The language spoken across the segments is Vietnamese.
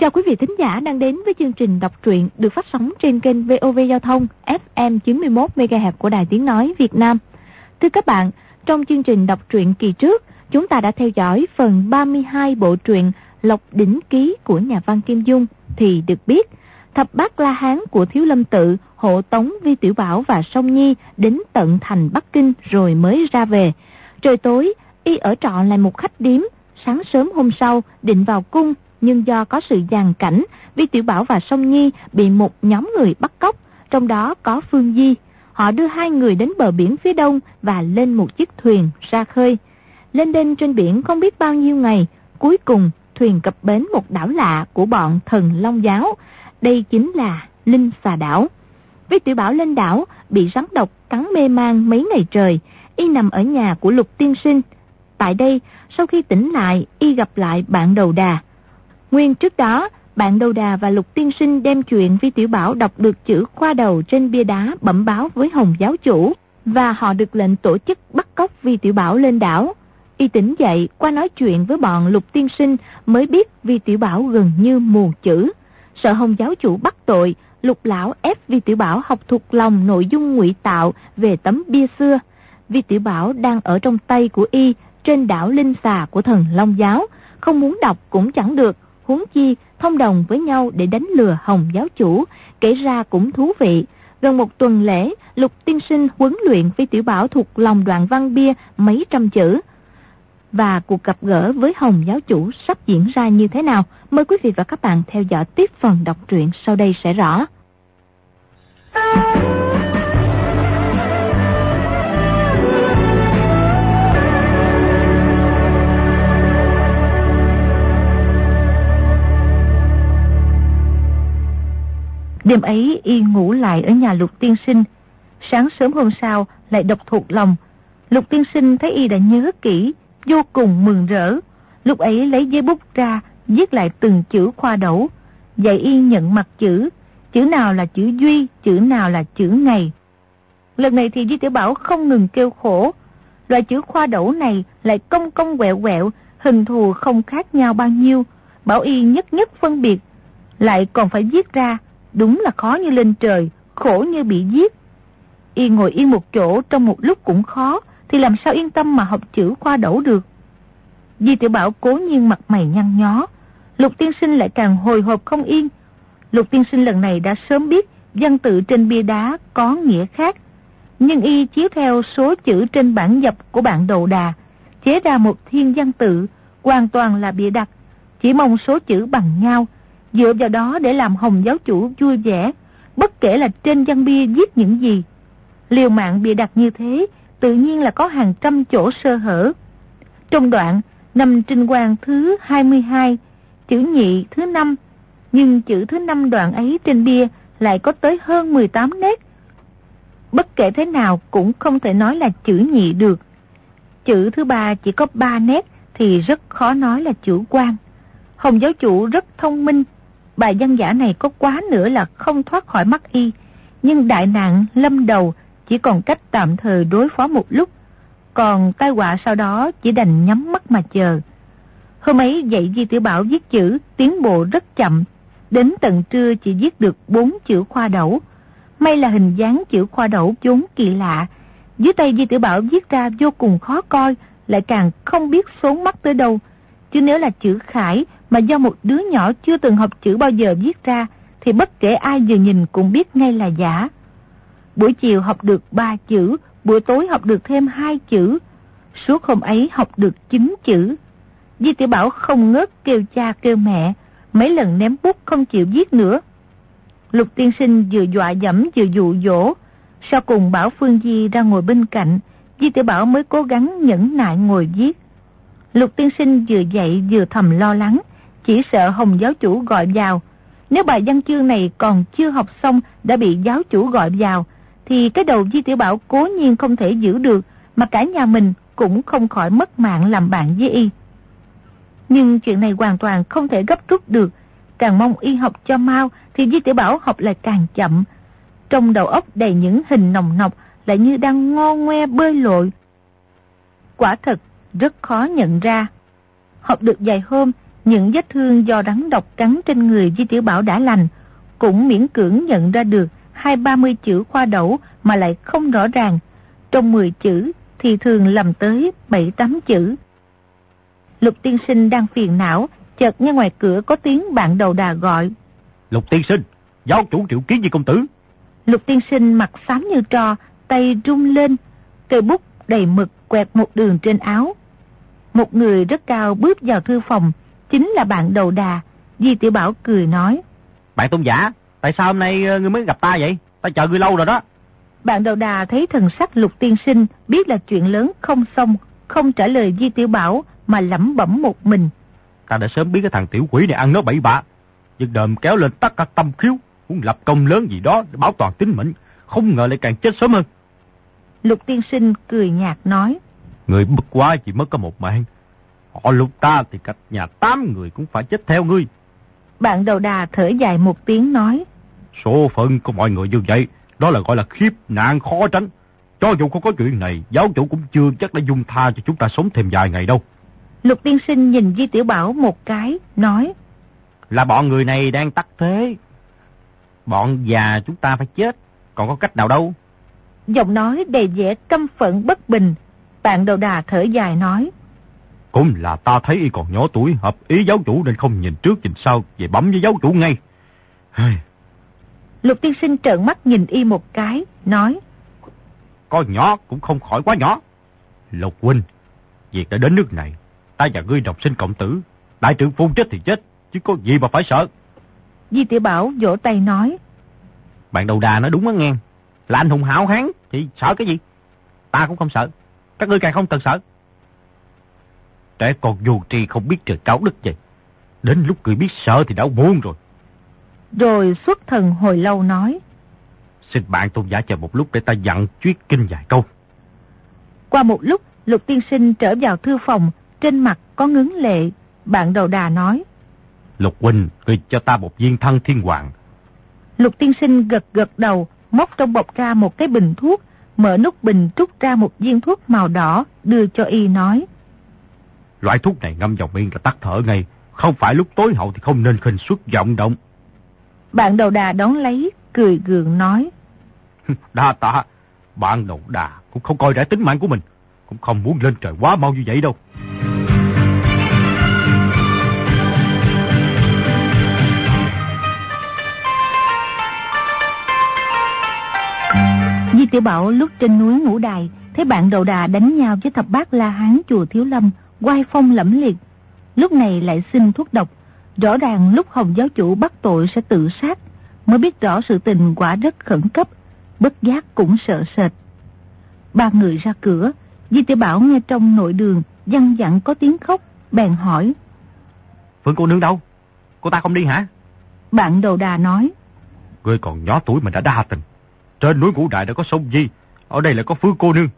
Chào quý vị thính giả đang đến với chương trình đọc truyện được phát sóng trên kênh VOV Giao thông FM 91 MHz của Đài Tiếng nói Việt Nam. Thưa các bạn, trong chương trình đọc truyện kỳ trước, chúng ta đã theo dõi phần 32 bộ truyện Lộc Đỉnh Ký của nhà văn Kim Dung, thì được biết thập bát La Hán của Thiếu Lâm Tự hộ tống Vi Tiểu Bảo và Song Nhi đến tận thành Bắc Kinh rồi mới ra về. Trời tối, y ở trọ lại một khách điếm. Sáng sớm hôm sau định vào cung, nhưng do có sự dàn cảnh, Vi Tiểu Bảo và Song Nhi bị một nhóm người bắt cóc, trong đó có Phương Di. Họ đưa hai người đến bờ biển phía đông và lên một chiếc thuyền ra khơi. Lên đên trên biển không biết bao nhiêu ngày, cuối cùng thuyền cập bến một đảo lạ của bọn Thần Long Giáo. Đây chính là Linh Xà Đảo. Vi Tiểu Bảo lên đảo bị rắn độc cắn mê man mấy ngày trời, y nằm ở nhà của Lục Tiên Sinh. Tại đây, sau khi tỉnh lại, y gặp lại bạn Đầu Đà. Nguyên trước đó, bạn Đầu Đà và Lục Tiên Sinh đem chuyện Vi Tiểu Bảo đọc được chữ khoa đầu trên bia đá bẩm báo với Hồng giáo chủ, và họ được lệnh tổ chức bắt cóc Vi Tiểu Bảo lên đảo. Y tỉnh dậy qua nói chuyện với bọn Lục Tiên Sinh mới biết Vi Tiểu Bảo gần như mù chữ. Sợ Hồng giáo chủ bắt tội, Lục lão ép Vi Tiểu Bảo học thuộc lòng nội dung ngụy tạo về tấm bia xưa. Vi Tiểu Bảo đang ở trong tay của y trên đảo Linh Xà của Thần Long Giáo, không muốn đọc cũng chẳng được, huống chi thông đồng với nhau để đánh lừa Hồng giáo chủ, kể ra cũng thú vị. Gần một tuần lễ, Lục Tiên Sinh huấn luyện Vi Tiểu Bảo thuộc lòng đoạn văn bia mấy trăm chữ. Và cuộc gặp gỡ với Hồng giáo chủ sắp diễn ra như thế nào? Mời quý vị và các bạn theo dõi tiếp phần đọc truyện sau đây sẽ rõ. Đêm ấy y ngủ lại ở nhà Lục Tiên Sinh. Sáng sớm hôm sau lại đọc thuộc lòng. Lục Tiên Sinh thấy y đã nhớ kỹ, vô cùng mừng rỡ. Lúc ấy lấy giấy bút ra, viết lại từng chữ khoa đẩu, dạy y nhận mặt chữ, chữ nào là chữ duy, chữ nào là chữ ngày. Lần này thì Vi Tiểu Bảo không ngừng kêu khổ. Loại chữ khoa đẩu này lại cong cong quẹo quẹo, hình thù không khác nhau bao nhiêu, bảo y nhất nhất phân biệt, lại còn phải viết ra, đúng là khó như lên trời, khổ như bị giết. Y ngồi yên một chỗ trong một lúc cũng khó, thì làm sao yên tâm mà học chữ khoa đẩu được. Vi Tiểu Bảo cố nhiên mặt mày nhăn nhó, Lục Tiên Sinh lại càng hồi hộp không yên. Lục Tiên Sinh lần này đã sớm biết văn tự trên bia đá có nghĩa khác, nhưng y chiếu theo số chữ trên bản dập của bạn Đầu Đà, chế ra một thiên văn tự, hoàn toàn là bịa đặt, chỉ mong số chữ bằng nhau, dựa vào đó để làm Hồng giáo chủ vui vẻ, bất kể là trên văn bia viết những gì. Liều mạng bịa đặt như thế, tự nhiên là có hàng trăm chỗ sơ hở. Trong đoạn năm Trinh Quang thứ 22, chữ nhị thứ 5, nhưng chữ thứ 5 đoạn ấy trên bia lại có tới hơn 18 nét. Bất kể thế nào cũng không thể nói là chữ nhị được. Chữ thứ 3 chỉ có 3 nét thì rất khó nói là chữ Quang. Hồng giáo chủ rất thông minh, bài văn giả này có quá nữa là không thoát khỏi mắt y, nhưng đại nạn lâm đầu, chỉ còn cách tạm thời đối phó một lúc, còn tai họa sau đó chỉ đành nhắm mắt mà chờ. Hôm ấy dạy Vi Tiểu Bảo viết chữ, tiến bộ rất chậm, đến tận trưa chỉ viết được 4 chữ khoa đẩu. May là hình dáng chữ khoa đẩu vốn kỳ lạ, dưới tay Vi Tiểu Bảo viết ra vô cùng khó coi, lại càng không biết xốn mắt tới đâu. Chứ nếu là chữ khải mà do một đứa nhỏ chưa từng học chữ bao giờ viết ra, thì bất kể ai vừa nhìn cũng biết ngay là giả. Buổi chiều học được 3 chữ, buổi tối học được thêm 2 chữ. Suốt hôm ấy học được 9 chữ. Vi Tiểu Bảo không ngớt kêu cha kêu mẹ, mấy lần ném bút không chịu viết nữa. Lục Tiên Sinh vừa dọa dẫm vừa dụ dỗ, sau cùng bảo Phương Di ra ngồi bên cạnh, Vi Tiểu Bảo mới cố gắng nhẫn nại ngồi viết. Lục Tiên Sinh vừa dạy vừa thầm lo lắng, chỉ sợ Hồng giáo chủ gọi vào. Nếu bài văn chương này còn chưa học xong đã bị giáo chủ gọi vào, thì cái đầu Vi Tiểu Bảo cố nhiên không thể giữ được, mà cả nhà mình cũng không khỏi mất mạng làm bạn với y. Nhưng chuyện này hoàn toàn không thể gấp rút được, càng mong y học cho mau thì Vi Tiểu Bảo học lại càng chậm. Trong đầu óc đầy những hình nồng nọc, lại như đang ngo ngoe bơi lội. Quả thật rất khó nhận ra. Học được vài hôm, Những vết thương do rắn độc cắn trên người Di Tiểu Bảo đã lành, cũng miễn cưỡng nhận ra được 20-30 chữ khoa đẩu mà lại không rõ ràng. Trong 10 chữ thì thường lầm tới 7-8 chữ. Lục tiên sinh đang phiền não, chợt nghe ngoài cửa có tiếng bạn đầu đà gọi. Lục tiên sinh, giáo chủ triệu kiến với công tử. Lục tiên sinh mặt xám như tro, tay rung lên, cây bút đầy mực quẹt một đường trên áo. Một người rất cao bước vào thư phòng, chính là bạn đầu đà. Di Tiểu Bảo cười nói. Bạn Tôn giả, tại sao hôm nay ngươi mới gặp ta vậy? Ta chờ ngươi lâu rồi đó. Bạn đầu đà thấy thần sắc Lục tiên sinh, biết là chuyện lớn không xong, không trả lời Di Tiểu Bảo mà lẩm bẩm một mình. Ta đã sớm biết cái thằng tiểu quỷ này ăn nói bậy bạ, giật đờm kéo lên tất cả tâm khiếu, muốn lập công lớn gì đó để bảo toàn tính mệnh, không ngờ lại càng chết sớm hơn. Lục tiên sinh cười nhạt nói. Người bất quá chỉ mất có một mạng, họ Lục ta thì cả nhà 8 người cũng phải chết theo ngươi. Bạn đầu đà thở dài một tiếng nói. Số phận của mọi người như vậy, đó là gọi là khiếp nạn khó tránh. Cho dù không có chuyện này, giáo chủ cũng chưa chắc đã dung tha cho chúng ta sống thêm vài ngày đâu. Lục tiên sinh nhìn Di Tiểu Bảo một cái, nói. Là bọn người này đang tắc thế. Bọn già chúng ta phải chết, còn có cách nào đâu. Giọng nói đầy vẻ căm phẫn bất bình. Bạn đầu đà thở dài nói. Cũng là ta thấy y còn nhỏ tuổi, hợp ý giáo chủ nên không nhìn trước nhìn sau, về bấm với giáo chủ ngay. Lục tiên sinh trợn mắt nhìn y một cái, nói. Có nhỏ cũng không khỏi quá nhỏ. Lục huynh, việc đã đến nước này, ta và ngươi đồng sinh cộng tử, đại trưởng phu chết thì chết, chứ có gì mà phải sợ. Di Tiểu Bảo vỗ tay nói. Bạn đầu đà nói đúng á nghe, là anh hùng hảo hán thì sợ cái gì? Ta cũng không sợ, các ngươi càng không cần sợ. Trẻ con vô tri không biết trời cao đất vậy, đến lúc người biết sợ thì đã muộn rồi. Rồi xuất thần hồi lâu nói. Xin bạn tôn giả chờ một lúc để ta dặn Chuyết Kinh vài câu. Qua một lúc, Lục tiên sinh trở vào thư phòng, trên mặt có ngấn lệ. Bạn đầu đà nói. Lục huynh, ngươi cho ta một viên Thăng Thiên Hoàng. Lục tiên sinh gật gật đầu, móc trong bọc ra một cái bình thuốc, mở nút bình trút ra một viên thuốc màu đỏ, đưa cho y nói. Loại thuốc này ngâm vào miệng là tắt thở ngay, không phải lúc tối hậu thì không nên khinh suất vọng động. Bạn đầu đà đón lấy, cười gượng nói. Đa tạ, bạn đầu đà cũng không coi rẻ tính mạng của mình, cũng không muốn lên trời quá mau như vậy đâu. Di Tiểu Bảo lúc trên núi Ngũ Đài, thấy bạn đầu đà đánh nhau với thập bát La Hán chùa Thiếu Lâm, oai phong lẫm liệt. Lúc này lại xin thuốc độc, rõ ràng lúc Hồng giáo chủ bắt tội sẽ tự sát, mới biết rõ sự tình quả rất khẩn cấp, bất giác cũng sợ sệt. Ba người ra cửa, Di Tiểu Bảo nghe trong nội đường văng vẳng có tiếng khóc, bèn hỏi. Phương cô nương đâu? Cô ta không đi hả? Bạn đầu đà nói. Ngươi còn nhỏ tuổi mà đã đa tình. Trên núi Ngũ Đại đã có sông Di, ở đây lại có Phương cô nương.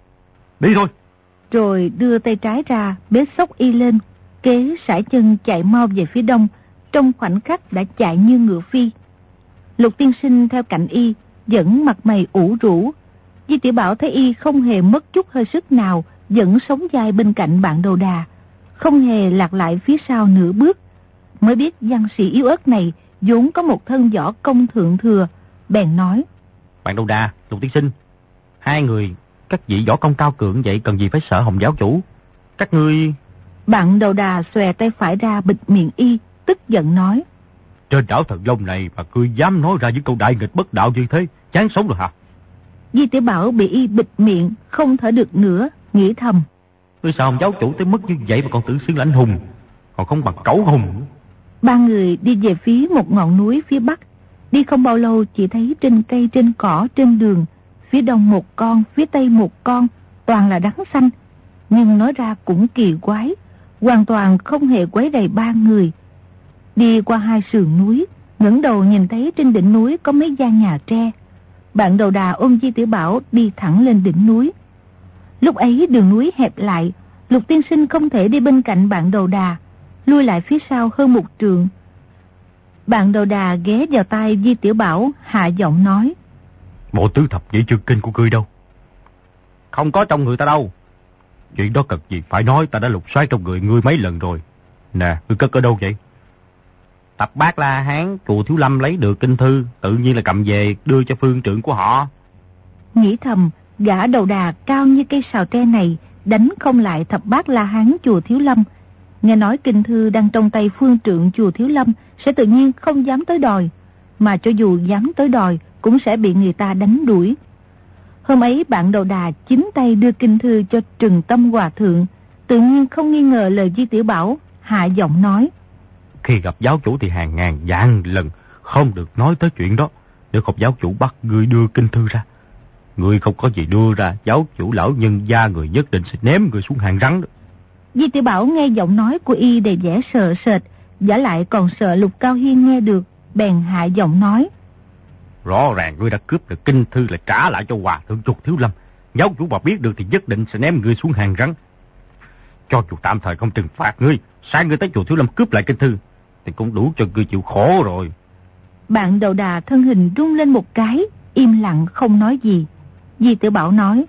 Đi thôi. Rồi đưa tay trái ra, bế xốc y lên, kế sải chân chạy mau về phía đông, trong khoảnh khắc đã chạy như ngựa phi. Lục tiên sinh theo cạnh y, vẫn mặt mày ủ rũ. Di Tiểu Bảo thấy y không hề mất chút hơi sức nào, vẫn sống dai bên cạnh bạn đầu đà, không hề lạc lại phía sau nửa bước. Mới biết văn sĩ yếu ớt này vốn có một thân võ công thượng thừa, bèn nói. Bạn đầu đà, Lục tiên sinh, hai người các vị võ công cao cường vậy cần gì phải sợ Hồng giáo chủ? Các ngươi... Bạn đầu đà xòe tay phải ra bịt miệng y, tức giận nói. Trên đảo Thần Long này mà ngươi dám nói ra những câu đại nghịch bất đạo như thế, chán sống rồi hả? Di Tiểu Bảo bị y bịt miệng, không thở được nữa, nghĩ thầm. Ngươi sao Hồng giáo chủ tới mức như vậy mà còn tự xưng là anh hùng, còn không bằng cẩu hùng. Ba người đi về phía một ngọn núi phía bắc. Đi không bao lâu chỉ thấy trên cây trên cỏ trên đường, phía đông một con, phía tây một con, toàn là rắn xanh. Nhưng nói ra cũng kỳ quái, hoàn toàn không hề quấy rầy ba người. Đi qua hai sườn núi, ngẩng đầu nhìn thấy trên đỉnh núi có mấy gian nhà tre. Bạn đầu đà ôm Di Tiểu Bảo đi thẳng lên đỉnh núi. Lúc ấy đường núi hẹp lại, Lục tiên sinh không thể đi bên cạnh bạn đầu đà, lui lại phía sau hơn một trượng. Bạn đầu đà ghé vào tai Di Tiểu Bảo, hạ giọng nói. Bộ tứ thập nhị chương kinh của ngươi đâu? Không có trong người ta đâu. Chuyện đó cần gì phải nói, ta đã lục soát trong người ngươi mấy lần rồi. Nè, ngươi cất ở đâu vậy? Thập bát La Hán chùa Thiếu Lâm lấy được kinh thư, tự nhiên là cầm về đưa cho phương trượng của họ. Nghĩ thầm, gã đầu đà cao như cây sào tre này đánh không lại thập bát La Hán chùa Thiếu Lâm. Nghe nói kinh thư đang trong tay phương trượng chùa Thiếu Lâm sẽ tự nhiên không dám tới đòi, mà cho dù dám tới đòi cũng sẽ bị người ta đánh đuổi. Hôm ấy bạn đầu đà chính tay đưa kinh thư cho Trừng Tâm Hòa Thượng, tự nhiên không nghi ngờ lời Di Tiểu Bảo, hạ giọng nói: Khi gặp giáo chủ thì hàng ngàn vạn lần không được nói tới chuyện đó. Nếu không giáo chủ bắt ngươi đưa kinh thư ra, ngươi không có gì đưa ra, giáo chủ lão nhân gia người nhất định sẽ ném ngươi xuống hàng rắn đó. Di Tiểu Bảo nghe giọng nói của y đầy vẻ sợ sệt, giả lại còn sợ Lục Cao Hiên nghe được, bèn hạ giọng nói: Rõ ràng ngươi đã cướp được kinh thư, lại trả lại cho Hòa Thượng chùa Thiếu Lâm. Giáo chủ mà biết được thì nhất định sẽ ném ngươi xuống hàng rắn. Cho dù tạm thời không trừng phạt ngươi, sai ngươi tới chùa Thiếu Lâm cướp lại kinh thư thì cũng đủ cho ngươi chịu khổ rồi. Bạn đầu đà thân hình rung lên một cái, im lặng không nói gì. Di Tiểu Bảo nói: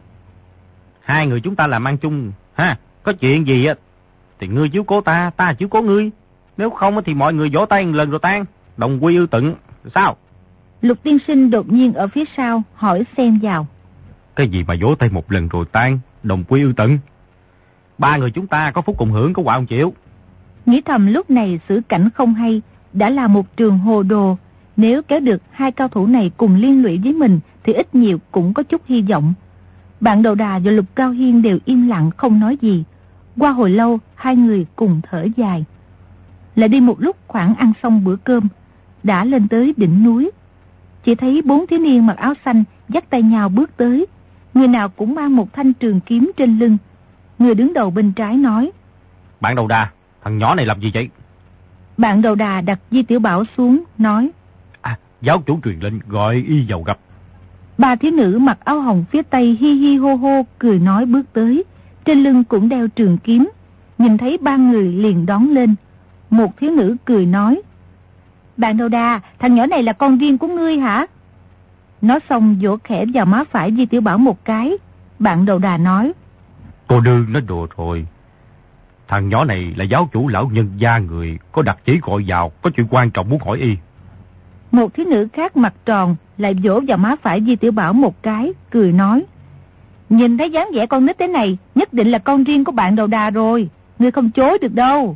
Hai người chúng ta làm ăn chung ha, có chuyện gì á thì ngươi chiếu cố ta, ta chiếu cố ngươi. Nếu không thì mọi người vỗ tay một lần rồi tan, đồng quy ư tận. Sao? Lục tiên sinh đột nhiên ở phía sau hỏi xen vào: Cái gì mà vỗ tay một lần rồi tan, đồng quy ư tận? Ba người chúng ta có phúc cùng hưởng, có quả không chịu? Nghĩ thầm lúc này xử cảnh không hay, đã là một trường hồ đồ. Nếu kéo được hai cao thủ này cùng liên lụy với mình thì ít nhiều cũng có chút hy vọng. Bạn đầu đà và Lục Cao Hiên đều im lặng không nói gì. Qua hồi lâu, hai người cùng thở dài. Lại đi một lúc khoảng ăn xong bữa cơm, đã lên tới đỉnh núi. Chỉ thấy 4 thiếu niên mặc áo xanh dắt tay nhau bước tới. Người nào cũng mang một thanh trường kiếm trên lưng. Người đứng đầu bên trái nói: Bạn đầu đà, thằng nhỏ này làm gì vậy? Bạn đầu đà đặt Di Tiểu Bảo xuống, nói: Giáo chủ truyền lệnh gọi y vào gặp. 3 thiếu nữ mặc áo hồng phía tây hi hi hô hô cười nói bước tới, trên lưng cũng đeo trường kiếm. Nhìn thấy 3 người liền đón lên. Một thiếu nữ cười nói: Bạn đầu đà, thằng nhỏ này là con riêng của ngươi hả? Nói xong vỗ khẽ vào má phải Di Tiểu Bảo một cái. Bạn đầu đà nói: Cô đương nói đùa rồi. Thằng nhỏ này là giáo chủ lão nhân gia người, có đặc chỉ gọi vào, có chuyện quan trọng muốn hỏi y. Một thiếu nữ khác mặt tròn lại vỗ vào má phải Di Tiểu Bảo một cái, cười nói: Nhìn thấy dáng vẻ con nít thế này, nhất định là con riêng của bạn đầu đà rồi, ngươi không chối được đâu.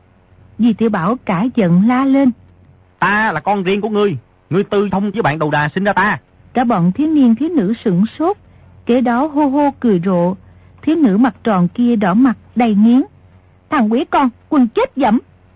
Di Tiểu Bảo cả giận la lên: Ta là con riêng của ngươi, ngươi tư thông với bạn đầu đà sinh ra ta. Cả bọn thiếu niên thiếu nữ sửng sốt, kế đó hô hô cười rộ. Thiếu nữ mặt tròn kia đỏ mặt đầy nghiến: Thằng quỷ con, quần chết dẫm!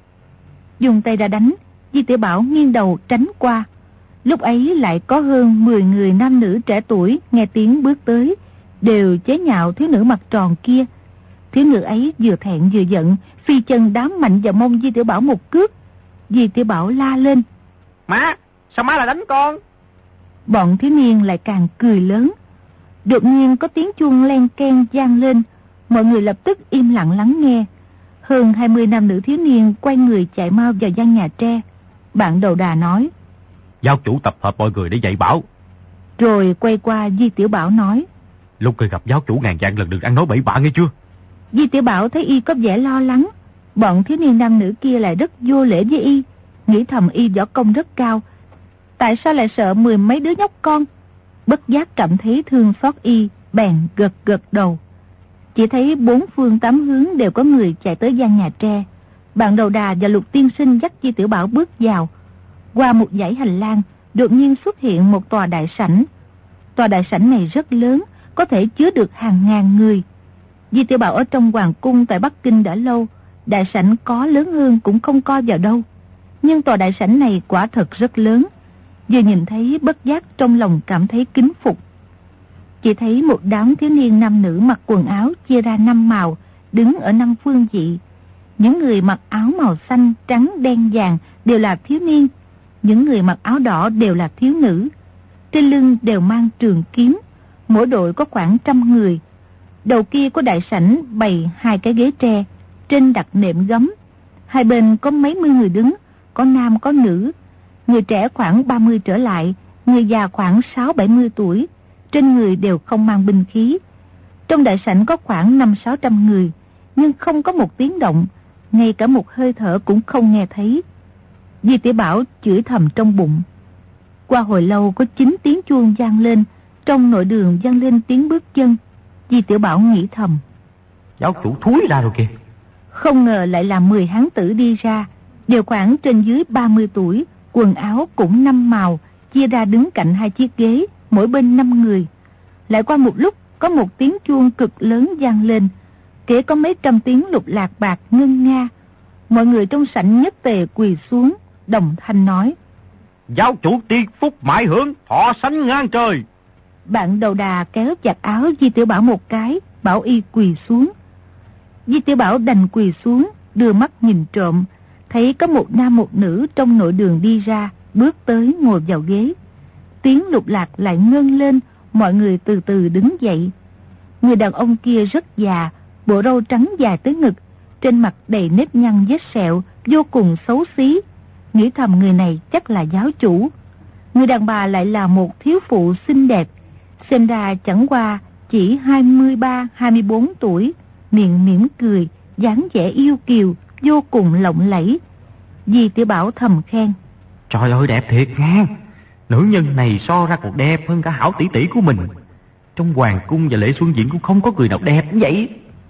Dùng tay ra đánh. Di Tiểu Bảo nghiêng đầu tránh qua. Lúc ấy lại có hơn 10 người nam nữ trẻ tuổi nghe tiếng bước tới, đều chế nhạo thiếu nữ mặt tròn kia. Thiếu nữ ấy vừa thẹn vừa giận, phi chân đá mạnh vào mông Di Tiểu Bảo một cước. Di Tiểu Bảo la lên: Má, sao má lại đánh con? Bọn thiếu niên lại càng cười lớn. Đột nhiên có tiếng chuông len keng vang lên, mọi người lập tức im lặng lắng nghe. Hơn 20 nam nữ thiếu niên quay người chạy mau vào gian nhà tre. Bạn đầu đà nói: Giáo chủ tập hợp mọi người để dạy bảo. Rồi quay qua Di Tiểu Bảo nói: Lúc khi gặp giáo chủ ngàn vạn lần đừng ăn nói bậy bạ nghe chưa? Di Tiểu Bảo thấy y có vẻ lo lắng. Bọn thiếu niên nam nữ kia lại rất vô lễ với y, nghĩ thầm y võ công rất cao, tại sao lại sợ 10 mấy đứa nhóc con. Bất giác cảm thấy thương xót y, bèn gật gật đầu. Chỉ thấy 4 phương 8 hướng đều có người chạy tới gian nhà tre. Bạn đầu đà và Lục tiên sinh dắt Di Tiểu Bảo bước vào. Qua một dãy hành lang, đột nhiên xuất hiện một tòa đại sảnh. Tòa đại sảnh này rất lớn, có thể chứa được hàng ngàn người. Di Tiểu Bảo ở trong hoàng cung tại Bắc Kinh đã lâu, đại sảnh có lớn hơn cũng không coi vào đâu. Nhưng tòa đại sảnh này quả thật rất lớn. Vừa nhìn thấy bất giác trong lòng cảm thấy kính phục. Chỉ thấy một đám thiếu niên nam nữ mặc quần áo chia ra 5 màu, đứng ở 5 phương vị. Những người mặc áo màu xanh, trắng, đen, vàng đều là thiếu niên. Những người mặc áo đỏ đều là thiếu nữ. Trên lưng đều mang trường kiếm. Mỗi đội có khoảng 100 người. Đầu kia có đại sảnh bày 2 cái ghế tre, trên đặt nệm gấm. Hai bên có mấy mươi người đứng, có nam có nữ. Người trẻ khoảng 30 trở lại, người già khoảng 60-70 tuổi. Trên người đều không mang binh khí. Trong đại sảnh có khoảng 500-600 người, nhưng không có một tiếng động. ngay cả một hơi thở cũng không nghe thấy. Di Tiểu Bảo chửi thầm trong bụng. Qua hồi lâu có 9 tiếng chuông vang lên, trong nội đường vang lên tiếng bước chân. Di Tiểu Bảo nghĩ thầm, giáo chủ thúi ra rồi kìa. Không ngờ lại là 10 hán tử đi ra, đều khoảng trên dưới 30 tuổi, quần áo cũng 5 màu, chia ra đứng cạnh 2 chiếc ghế, mỗi bên 5 người. Lại qua một lúc, có một tiếng chuông cực lớn vang lên, kể có mấy trăm tiếng lục lạc bạc ngân nga. Mọi người trong sảnh nhất tề quỳ xuống, đồng thanh nói, giáo chủ tiên phúc mãi hưởng, thọ sánh ngang trời. Bạn đầu đà kéo chặt áo Di Tiểu Bảo một cái, bảo y quỳ xuống. Di Tiểu Bảo đành quỳ xuống, đưa mắt nhìn trộm, thấy có một nam một nữ trong nội đường đi ra, bước tới ngồi vào ghế. Tiếng lục lạc lại ngân lên, mọi người từ từ đứng dậy. Người đàn ông kia rất già, bộ râu trắng dài tới ngực, trên mặt đầy nếp nhăn vết sẹo, vô cùng xấu xí. Nghĩ thầm người này chắc là giáo chủ. Người đàn bà lại là một thiếu phụ xinh đẹp, xem ra chẳng qua chỉ 23-24 tuổi, miệng mỉm cười, dáng vẻ yêu kiều, vô cùng lộng lẫy. Di Tiểu Bảo thầm khen, trời ơi đẹp thiệt nha, nữ nhân này so ra còn đẹp hơn cả Hảo tỷ tỷ của mình. Trong hoàng cung và lễ xuân diễn cũng không có người nào đẹp như vậy.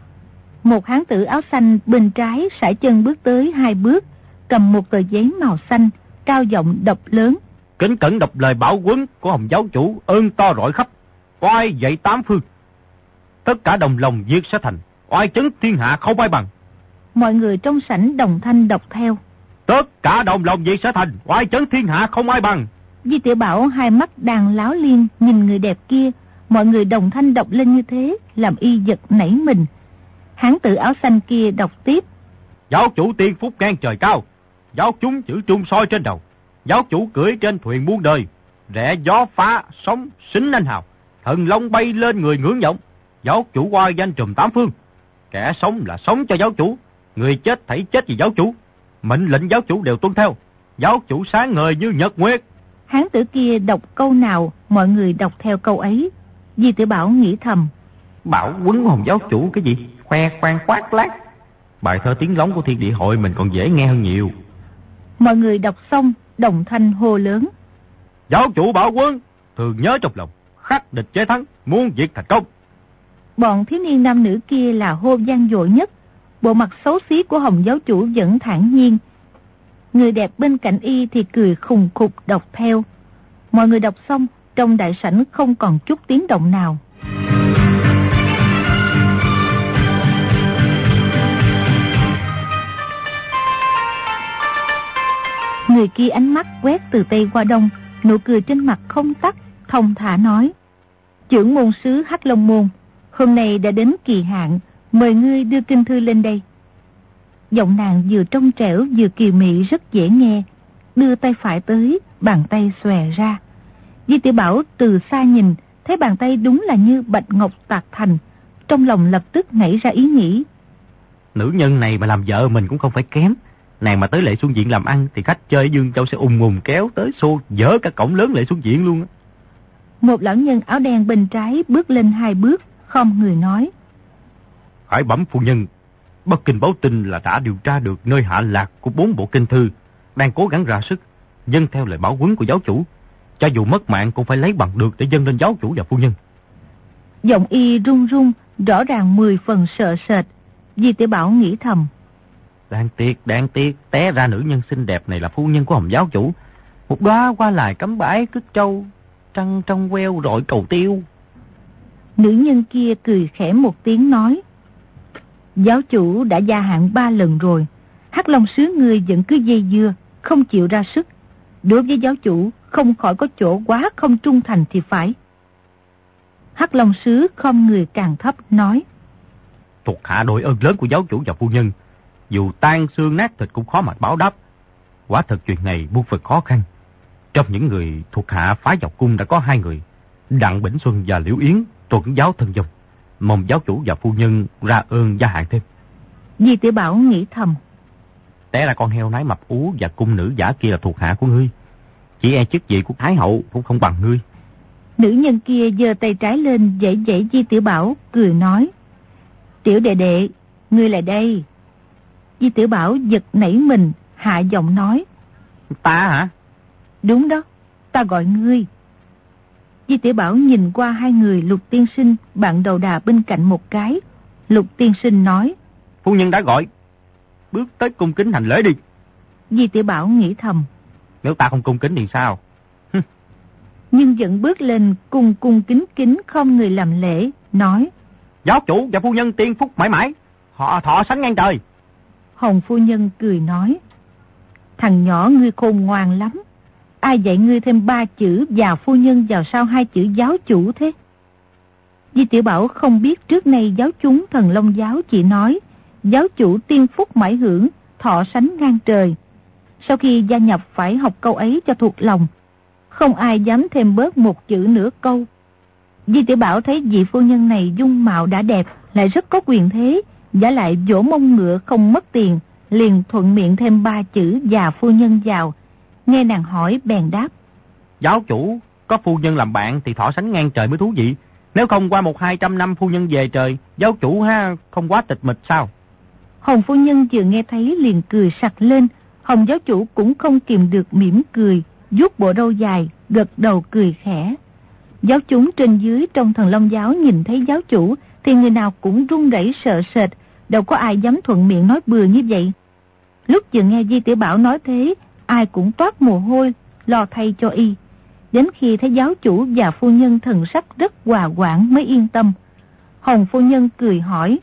Một hán tử áo xanh bên trái sải chân bước tới 2 bước, cầm một tờ giấy màu xanh, cao giọng đọc lớn, kính cẩn đọc lời bảo huấn của Hồng giáo chủ, ơn to rọi khắp, oai dậy 8 phương, tất cả đồng lòng việc sẽ thành, oai chấn thiên hạ không ai bằng. Mọi người trong sảnh đồng thanh đọc theo, tất cả đồng lòng việc sẽ thành, oai chấn thiên hạ không ai bằng. Di Tiểu Bảo hai mắt đang láo liên nhìn người đẹp kia, mọi người đồng thanh đọc lên như thế, làm y giật nảy mình. Hán tử áo xanh kia đọc tiếp, giáo chủ tiên phúc ngang trời cao, giáo chúng chữ trung soi trên đầu, giáo chủ cưỡi trên thuyền muôn đời, rẽ gió phá sóng xính anh hào, thần long bay lên người ngưỡng vọng, giáo chủ oai danh trùm 8 phương, kẻ sống là sống cho giáo chủ, người chết thảy chết vì giáo chủ, mệnh lệnh giáo chủ đều tuân theo, giáo chủ sáng ngời như nhật nguyệt. Hán tử kia đọc câu nào, mọi người đọc theo câu ấy. Di Tiểu Bảo nghĩ thầm, bảo huấn Hồng giáo chủ cái gì, khoe khoang khoác lác. Bài thơ tiếng lóng của Thiên Địa Hội mình còn dễ nghe hơn nhiều. Mọi người đọc xong, đồng thanh hô lớn, giáo chủ bảo huấn, thường nhớ trong lòng, khắc địch chế thắng, muôn việc thành công. Bọn thiếu niên nam nữ kia là hô vang dội nhất. Bộ mặt xấu xí của Hồng giáo chủ vẫn thản nhiên. Người đẹp bên cạnh y thì cười khùng khục đọc theo. Mọi người đọc xong, trong đại sảnh không còn chút tiếng động nào. Người kia ánh mắt quét từ Tây qua Đông, nụ cười trên mặt không tắt, thông thả nói, trưởng môn sứ Hắc Long Môn, hôm nay đã đến kỳ hạn, mời ngươi đưa kinh thư lên đây. Giọng nàng vừa trong trẻo vừa kiều mị rất dễ nghe, đưa tay phải tới, bàn tay xòe ra. Di Tiểu Bảo từ xa nhìn, thấy bàn tay đúng là như bạch ngọc tạc thành, trong lòng lập tức nảy ra ý nghĩ, nữ nhân này mà làm vợ mình cũng không phải kém. Nàng mà tới lễ xuân viện làm ăn thì khách chơi Dương Châu sẽ ùn kéo tới xô dỡ cả cổng lớn lễ xuân viện luôn á. Một lão nhân áo đen bên trái bước lên 2 bước, khom người nói, Khải bẩm phu nhân, Bắc Kinh báo tin là đã điều tra được nơi hạ lạc của 4 bộ kinh thư, đang cố gắng ra sức dâng theo lời bảo huấn của giáo chủ, cho dù mất mạng cũng phải lấy bằng được để dâng lên giáo chủ và phu nhân. Giọng y run run, rõ ràng 10 phần sợ sệt. Di Tiểu Bảo nghĩ thầm, đáng tiếc, té ra nữ nhân xinh đẹp này là phu nhân của Hồng giáo chủ. Một đóa hoa lại cắm bãi cứt trâu, trăng trong queo rọi cầu tiêu. Nữ nhân kia cười khẽ một tiếng nói, giáo chủ đã gia hạn 3 lần rồi, Hắc Long sứ ngươi vẫn cứ dây dưa, không chịu ra sức. Đối với giáo chủ không khỏi có chỗ quá không trung thành thì phải. Hắc Long sứ khom người càng thấp nói, thuộc hạ đội ơn lớn của giáo chủ và phu nhân, dù tan xương nát thịt cũng khó mà báo đáp. Quả thật chuyện này muôn phần khó khăn. Trong những người thuộc hạ phái vào cung đã có 2 người, Đặng Bỉnh Xuân và Liễu Yến tuần giáo thân dòng, mong giáo chủ và phu nhân ra ơn gia hạn thêm. Di Tiểu Bảo nghĩ thầm, té là con heo nái mập ú và cung nữ giả kia là thuộc hạ của ngươi, chỉ e chức vị của Thái hậu cũng không bằng ngươi. Nữ nhân kia giơ tay trái lên vẫy vẫy Di Tiểu Bảo, cười nói, tiểu đệ đệ, ngươi lại đây. Di Tiểu Bảo giật nảy mình, hạ giọng nói. Ta hả? Đúng đó, ta gọi ngươi. Di Tiểu Bảo nhìn qua hai người Lục tiên sinh, bạn đầu đà bên cạnh một cái. Lục tiên sinh nói. Phu nhân đã gọi, bước tới cung kính hành lễ đi. Di Tiểu Bảo nghĩ thầm. Nếu ta không cung kính thì sao? Nhưng vẫn bước lên cung cung kính kính không người làm lễ, nói. Giáo chủ và phu nhân tiên phúc mãi mãi, họ thọ sánh ngang trời. Hồng phu nhân cười nói. Thằng nhỏ ngươi khôn ngoan lắm. Ai dạy ngươi thêm 3 chữ già phu nhân vào sau 2 chữ giáo chủ thế? Di Tiểu Bảo không biết trước nay giáo chúng Thần Long giáo chỉ nói giáo chủ tiên phúc mãi hưởng, thọ sánh ngang trời. Sau khi gia nhập phải học câu ấy cho thuộc lòng, không ai dám thêm bớt một chữ nửa câu. Di Tiểu Bảo thấy vị phu nhân này dung mạo đã đẹp, lại rất có quyền thế, giả lại vỗ mông ngựa không mất tiền, liền thuận miệng thêm 3 chữ già phu nhân vào. Nghe nàng hỏi bèn đáp. Giáo chủ có phu nhân làm bạn thì thọ sánh ngang trời mới thú vị. Nếu không qua 100-200 năm phu nhân về trời, giáo chủ không quá tịch mịch sao? Hồng phu nhân vừa nghe thấy liền cười sặc lên. Hồng giáo chủ cũng không kìm được mỉm cười, vuốt bộ râu dài, gật đầu cười khẽ. Giáo chúng trên dưới trong Thần Long giáo nhìn thấy giáo chủ thì người nào cũng run rẩy sợ sệt, đâu có ai dám thuận miệng nói bừa như vậy. Lúc vừa nghe Di Tiểu Bảo nói thế, ai cũng toát mồ hôi, lo thay cho y. Đến khi thấy giáo chủ và phu nhân thần sắc rất hòa quảng mới yên tâm. Hồng phu nhân cười hỏi.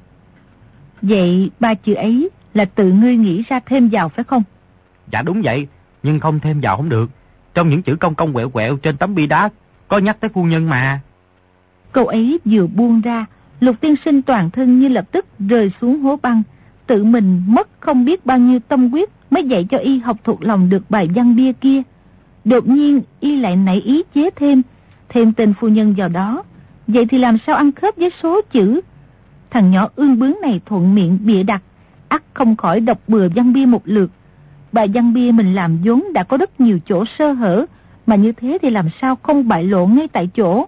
Vậy 3 chữ ấy là tự ngươi nghĩ ra thêm vào phải không? Dạ đúng vậy, nhưng không thêm vào không được. Trong những chữ cong cong quẹo quẹo trên tấm bia đá có nhắc tới phu nhân mà. Câu ấy vừa buông ra, Lục tiên sinh toàn thân như lập tức rơi xuống hố băng. Tự mình mất không biết bao nhiêu tâm huyết mới dạy cho y học thuộc lòng được bài văn bia kia. Đột nhiên y lại nảy ý chế thêm tên phu nhân vào đó. Vậy thì làm sao ăn khớp với số chữ? Thằng nhỏ ương bướng này thuận miệng bịa đặt, ắt không khỏi đọc bừa văn bia một lượt. Bài văn bia mình làm vốn đã có rất nhiều chỗ sơ hở, mà như thế thì làm sao không bại lộ ngay tại chỗ.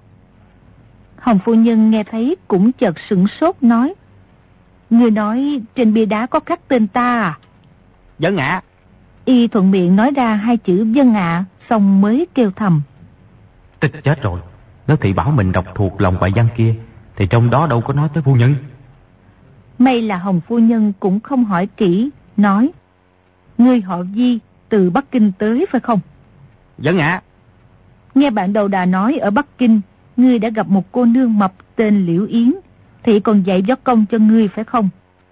Hồng phu nhân nghe thấy cũng chợt sửng sốt nói. Người nói trên bia đá có khắc tên ta à? Vâng ạ. Y thuận miệng nói ra 2 chữ vâng ạ, xong mới kêu thầm. Chết rồi, nếu thị bảo mình đọc thuộc lòng bài văn kia thì trong đó đâu có nói tới phu nhân. May là Hồng phu nhân cũng không hỏi kỹ, nói. Ngươi họ Di, từ Bắc Kinh tới phải không? Vâng ạ. Nghe bạn đầu đà nói ở Bắc Kinh, ngươi đã gặp một cô nương mập tên Liễu Yến, thị còn dạy võ công cho ngươi phải không?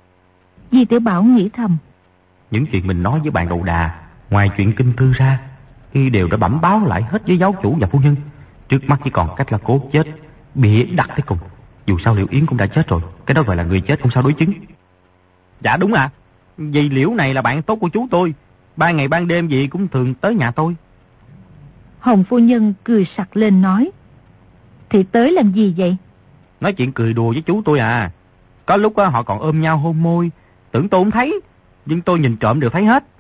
Di Tiểu Bảo nghĩ thầm. Những chuyện mình nói với bạn đầu đà, ngoài chuyện kinh thư ra, y đều đã bẩm báo lại hết với giáo chủ và phu nhân. Trước mắt chỉ còn cách là cố chết, bịa đặt tới cùng. Dù sao Liễu Yến cũng đã chết rồi, cái đó gọi là người chết không sao đối chứng. Dạ đúng ạ. Vì Liễu này là bạn tốt của chú tôi, 3 ngày ban đêm gì cũng thường tới nhà tôi. Hồng phu nhân cười sặc lên nói. Thì tới làm gì vậy? Nói chuyện cười đùa với chú tôi à. Có lúc họ còn ôm nhau hôn môi, tưởng tôi không thấy, nhưng tôi nhìn trộm đều thấy hết.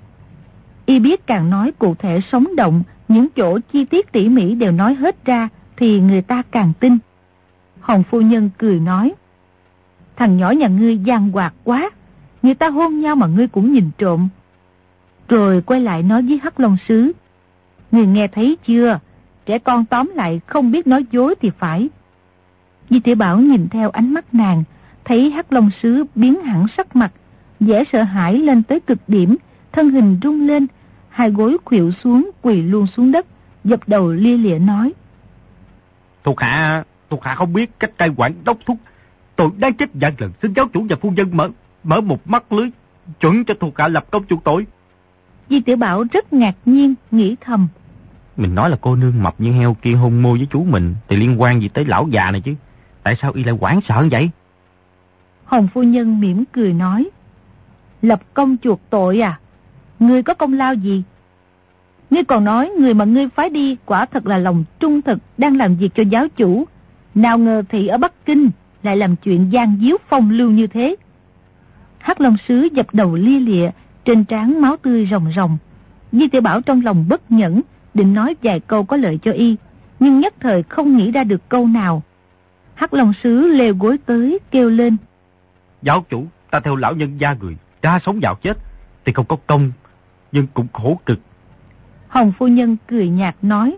Y biết càng nói cụ thể sống động, những chỗ chi tiết tỉ mỉ đều nói hết ra, thì người ta càng tin. Hồng phu nhân cười nói. Thằng nhỏ nhà ngươi gian hoạt quá, người ta hôn nhau mà ngươi cũng nhìn trộm. Rồi quay lại nói với Hắc Long Sứ. Ngươi nghe thấy chưa? Trẻ con tóm lại không biết nói dối thì phải. Di Tiểu Bảo nhìn theo ánh mắt nàng, thấy Hắc Long Sứ biến hẳn sắc mặt, vẻ sợ hãi lên tới cực điểm, thân hình rung lên, 2 gối khuỵu xuống, quỳ luôn xuống đất, dập đầu lia lịa nói. Thuộc hạ không biết cách cai quản đốc thúc. Tôi đang chết vạn lần, xin giáo chủ và phu nhân mở một mắt lưới, chuẩn cho thuộc hạ lập công chuộc tội. Di Tiểu Bảo rất ngạc nhiên, nghĩ thầm. Mình nói là cô nương mập như heo kia hôn môi với chú mình thì liên quan gì tới lão già này chứ? Tại sao y lại hoảng sợ như vậy? Hồng phu nhân mỉm cười nói. Lập công chuộc tội à? Ngươi có công lao gì? Ngươi còn nói người mà ngươi phái đi quả thật là lòng trung thực, đang làm việc cho giáo chủ. Nào ngờ thị ở Bắc Kinh lại làm chuyện gian díu phong lưu như thế. Hắc Long Sứ dập đầu lia lịa, trên trán máu tươi ròng ròng. Di Tiểu Bảo trong lòng bất nhẫn, định nói vài câu có lợi cho y, nhưng nhất thời không nghĩ ra được câu nào. Hắc Long Sứ leo gối tới kêu lên. Giáo chủ, ta theo lão nhân gia người cha sống vào chết, thì không có công, nhưng cũng khổ cực. Hồng phu nhân cười nhạt nói,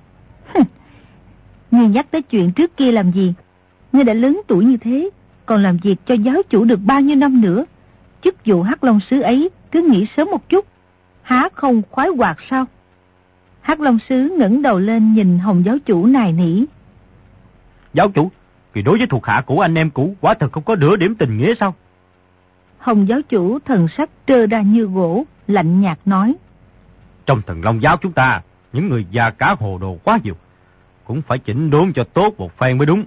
ngươi nhắc tới chuyện trước kia làm gì? Ngươi đã lớn tuổi như thế, còn làm việc cho giáo chủ được bao nhiêu năm nữa? Chức vụ Hắc Long Sứ ấy cứ nghĩ sớm một chút, há không khoái hoạt sao? Hắc Long Sứ ngẩng đầu lên nhìn Hồng giáo chủ nài nỉ. Giáo chủ, vì đối với thuộc hạ của anh em cũ, quả thật không có nửa điểm tình nghĩa sao? Hồng giáo chủ thần sắc trơ ra như gỗ, lạnh nhạt nói. Trong Thần Long giáo chúng ta, những người già cả hồ đồ quá nhiều, cũng phải chỉnh đốn cho tốt một phen mới đúng.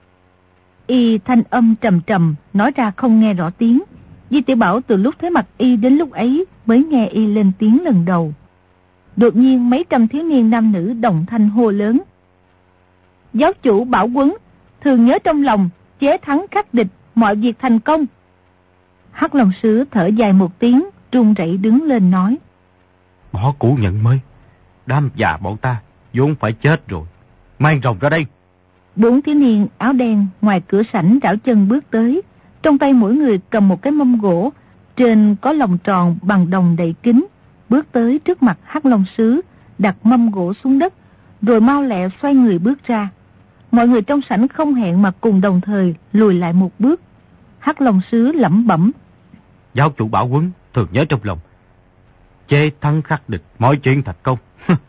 Y thanh âm trầm trầm, nói ra không nghe rõ tiếng. Di Tiểu Bảo từ lúc thấy mặt Y đến lúc ấy mới nghe Y lên tiếng lần đầu. Đột nhiên mấy trăm thiếu niên nam nữ đồng thanh hô lớn. Giáo chủ Bảo Quấn, thường nhớ trong lòng, chế thắng khắc địch, mọi việc thành công. Hắc Long Sứ thở dài một tiếng, run rẩy đứng lên nói. Bỏ cũ nhận mới, đám già bọn ta vốn phải chết rồi, mang rồng ra đây. 4 thiếu niên áo đen ngoài cửa sảnh rảo chân bước tới, trong tay mỗi người cầm một cái mâm gỗ, trên có lồng tròn bằng đồng đậy kính, bước tới trước mặt Hắc Long Sứ, đặt mâm gỗ xuống đất, rồi mau lẹ xoay người bước ra. Mọi người trong sảnh không hẹn mà cùng đồng thời lùi lại một bước. Hắc Long Sứ lẩm bẩm. Giáo chủ Bảo Quấn thường nhớ trong lòng, chế thắng khắc địch, mọi chuyện thành công.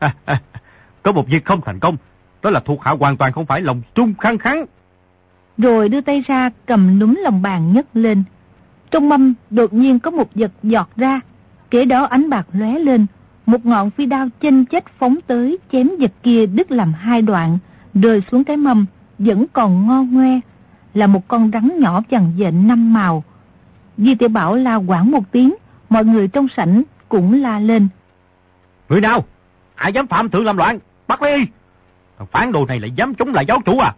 Có một việc không thành công, đó là thuộc hạ hoàn toàn không phải lòng trung khăng kháng. Rồi đưa tay ra cầm núm lòng bàn nhấc lên. Trong mâm đột nhiên có một vật giọt ra, kế đó ánh bạc lóe lên, một ngọn phi đao chênh chếch phóng tới, chém vật kia đứt làm 2 đoạn, rơi xuống cái mâm, vẫn còn ngon ngoe, là một con rắn nhỏ vằn vện 5 màu. Di Tiểu Bảo la quảng một tiếng, mọi người trong sảnh cũng la lên. Người nào? Ai dám phạm thượng làm loạn? Bắt đi! Thằng phản đồ này lại dám chống lại giáo chủ à?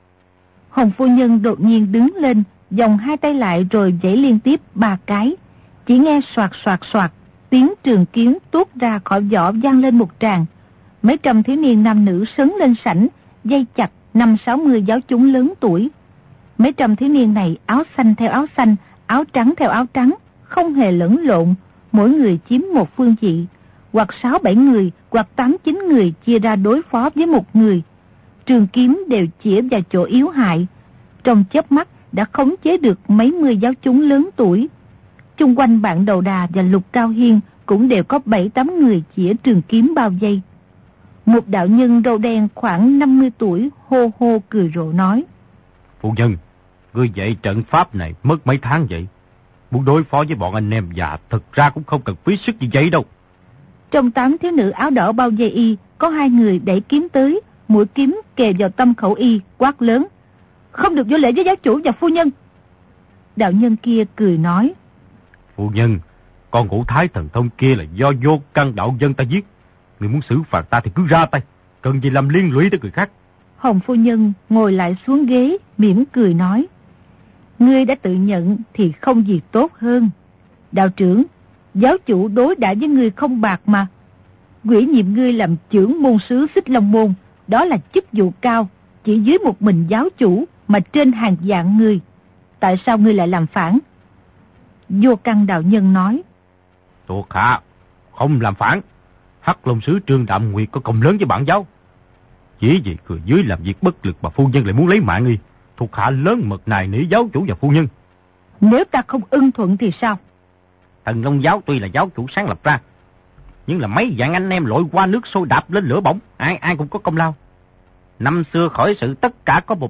Hồng phu nhân đột nhiên đứng lên, vòng 2 tay lại rồi giãy liên tiếp 3 cái. Chỉ nghe soạt soạt soạt, tiếng trường kiếm tuốt ra khỏi vỏ vang lên một tràng. Mấy trăm thiếu niên nam nữ sấn lên sảnh, dây chặt 50-60 giáo chúng lớn tuổi. Mấy trăm thiếu niên này áo xanh theo áo xanh, áo trắng theo áo trắng, không hề lẫn lộn, mỗi người chiếm một phương vị, hoặc 6-7 người, hoặc 8-9 người chia ra đối phó với một người. Trường kiếm đều chĩa vào chỗ yếu hại. Trong chớp mắt đã khống chế được mấy mươi giáo chúng lớn tuổi. Chung quanh Bạn Đầu Đà và Lục Cao Hiên cũng đều có 7-8 người chĩa trường kiếm bao vây. Một đạo nhân râu đen khoảng 50 tuổi hô hô cười rộ nói. Phu nhân, ngươi dạy trận pháp này mất mấy tháng vậy? Muốn đối phó với bọn anh em già thực ra cũng không cần phí sức như vậy đâu. Trong 8 thiếu nữ áo đỏ bao vây Y, có 2 người đẩy kiếm tới, mũi kiếm kề vào tâm khẩu Y, quát lớn. Không được vô lễ với giáo chủ và phu nhân. Đạo nhân kia cười nói. Phu nhân, con Ngũ Thái Thần Thông kia là do Vô Căn đạo dân ta giết. Người muốn xử phạt ta thì cứ ra tay, cần gì làm liên lụy tới người khác. Hồng phu nhân ngồi lại xuống ghế, mỉm cười nói. Ngươi đã tự nhận thì không gì tốt hơn. Đạo trưởng, giáo chủ đối đãi với ngươi không bạc mà. Ủy nhiệm ngươi làm trưởng môn sứ Xích Long Môn, đó là chức vụ cao, chỉ dưới một mình giáo chủ mà trên hàng vạn người. Tại sao ngươi lại làm phản? Vô Căn đạo nhân nói. Thuộc hạ không làm phản. Hắc Long sứ Trương Đạm Nguyệt có công lớn với bản giáo. Chỉ vì người dưới làm việc bất lực mà phu nhân lại muốn lấy mạng y, thuộc hạ lớn mật nài nỉ giáo chủ và phu nhân. Nếu ta không ưng thuận thì sao? Thần Long giáo tuy là giáo chủ sáng lập ra, nhưng là mấy vạn anh em lội qua nước sôi đạp lên lửa bỏng, ai cũng có công lao. Năm xưa khởi sự tất cả có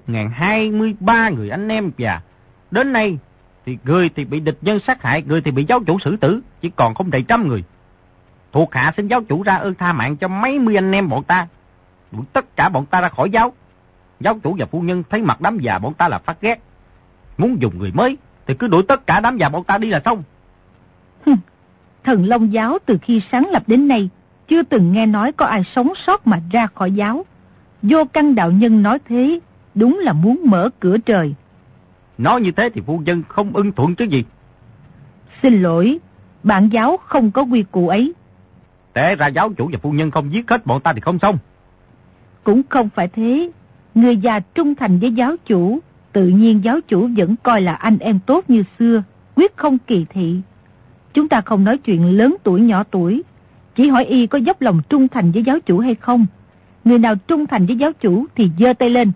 1023 người anh em già. Đến nay thì người thì bị địch nhân sát hại, người thì bị giáo chủ xử tử, chỉ còn không đầy 100 người. Thuộc hạ xin giáo chủ ra ơn tha mạng cho mấy mươi anh em bọn ta, đuổi tất cả bọn ta ra khỏi giáo. Giáo chủ và phu nhân thấy mặt đám già bọn ta là phát ghét, muốn dùng người mới thì cứ đuổi tất cả đám già bọn ta đi là xong. Thần Long giáo từ khi sáng lập đến nay chưa từng nghe nói có ai sống sót mà ra khỏi giáo. Vô Căn đạo nhân nói thế đúng là muốn mở cửa trời. Nói như thế thì phu nhân không ưng thuận chứ gì. Xin lỗi, bản giáo không có quy củ ấy. Té ra giáo chủ và phu nhân không giết hết bọn ta thì không xong. Cũng không phải thế. Người già trung thành với giáo chủ, tự nhiên giáo chủ vẫn coi là anh em tốt như xưa, quyết không kỳ thị. Chúng ta không nói chuyện lớn tuổi nhỏ tuổi, chỉ hỏi y có dốc lòng trung thành với giáo chủ hay không. Người nào trung thành với giáo chủ thì giơ tay lên.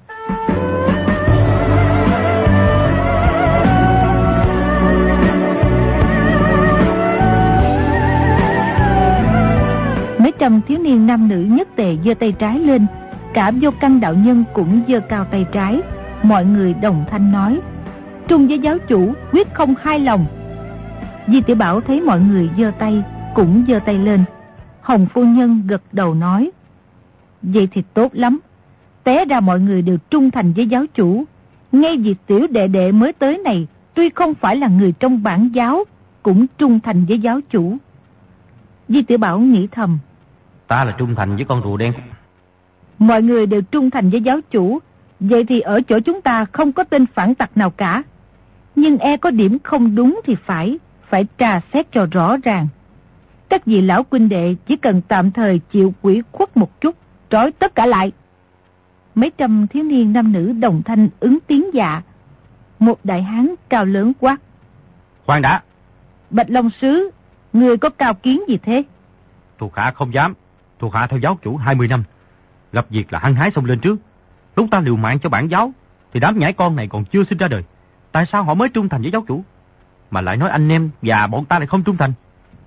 Mấy trăm thiếu niên nam nữ nhất tề giơ tay trái lên. Cả Vô Căn đạo nhân cũng giơ cao tay trái. Mọi người đồng thanh nói: trung với giáo chủ, quyết không hai lòng. Di Tiểu Bảo thấy mọi người giơ tay, cũng giơ tay lên. Hồng phu nhân gật đầu nói: vậy thì tốt lắm. Té ra mọi người đều trung thành với giáo chủ. Ngay vì tiểu đệ đệ mới tới này, tuy không phải là người trong bản giáo, cũng trung thành với giáo chủ. Di Tiểu Bảo nghĩ thầm: ta là trung thành với con rùa đen. Mọi người đều trung thành với giáo chủ, vậy thì ở chỗ chúng ta không có tên phản tặc nào cả. Nhưng e có điểm không đúng thì phải trà xét cho rõ ràng. Các vị lão huynh đệ chỉ cần tạm thời chịu ủy khuất một chút, trói tất cả lại. Mấy trăm thiếu niên nam nữ đồng thanh ứng tiếng dạ. Một đại hán cao lớn quát: khoan đã. Bạch Long sứ, người có cao kiến gì thế? Thuộc hạ không dám. Thuộc hạ theo giáo chủ 20 năm, gặp việc là hăng hái xông lên trước. Lúc ta liều mạng cho bản giáo thì đám nhãi con này còn chưa sinh ra đời. Tại sao họ mới trung thành với giáo chủ, mà lại nói anh em và bọn ta lại không trung thành?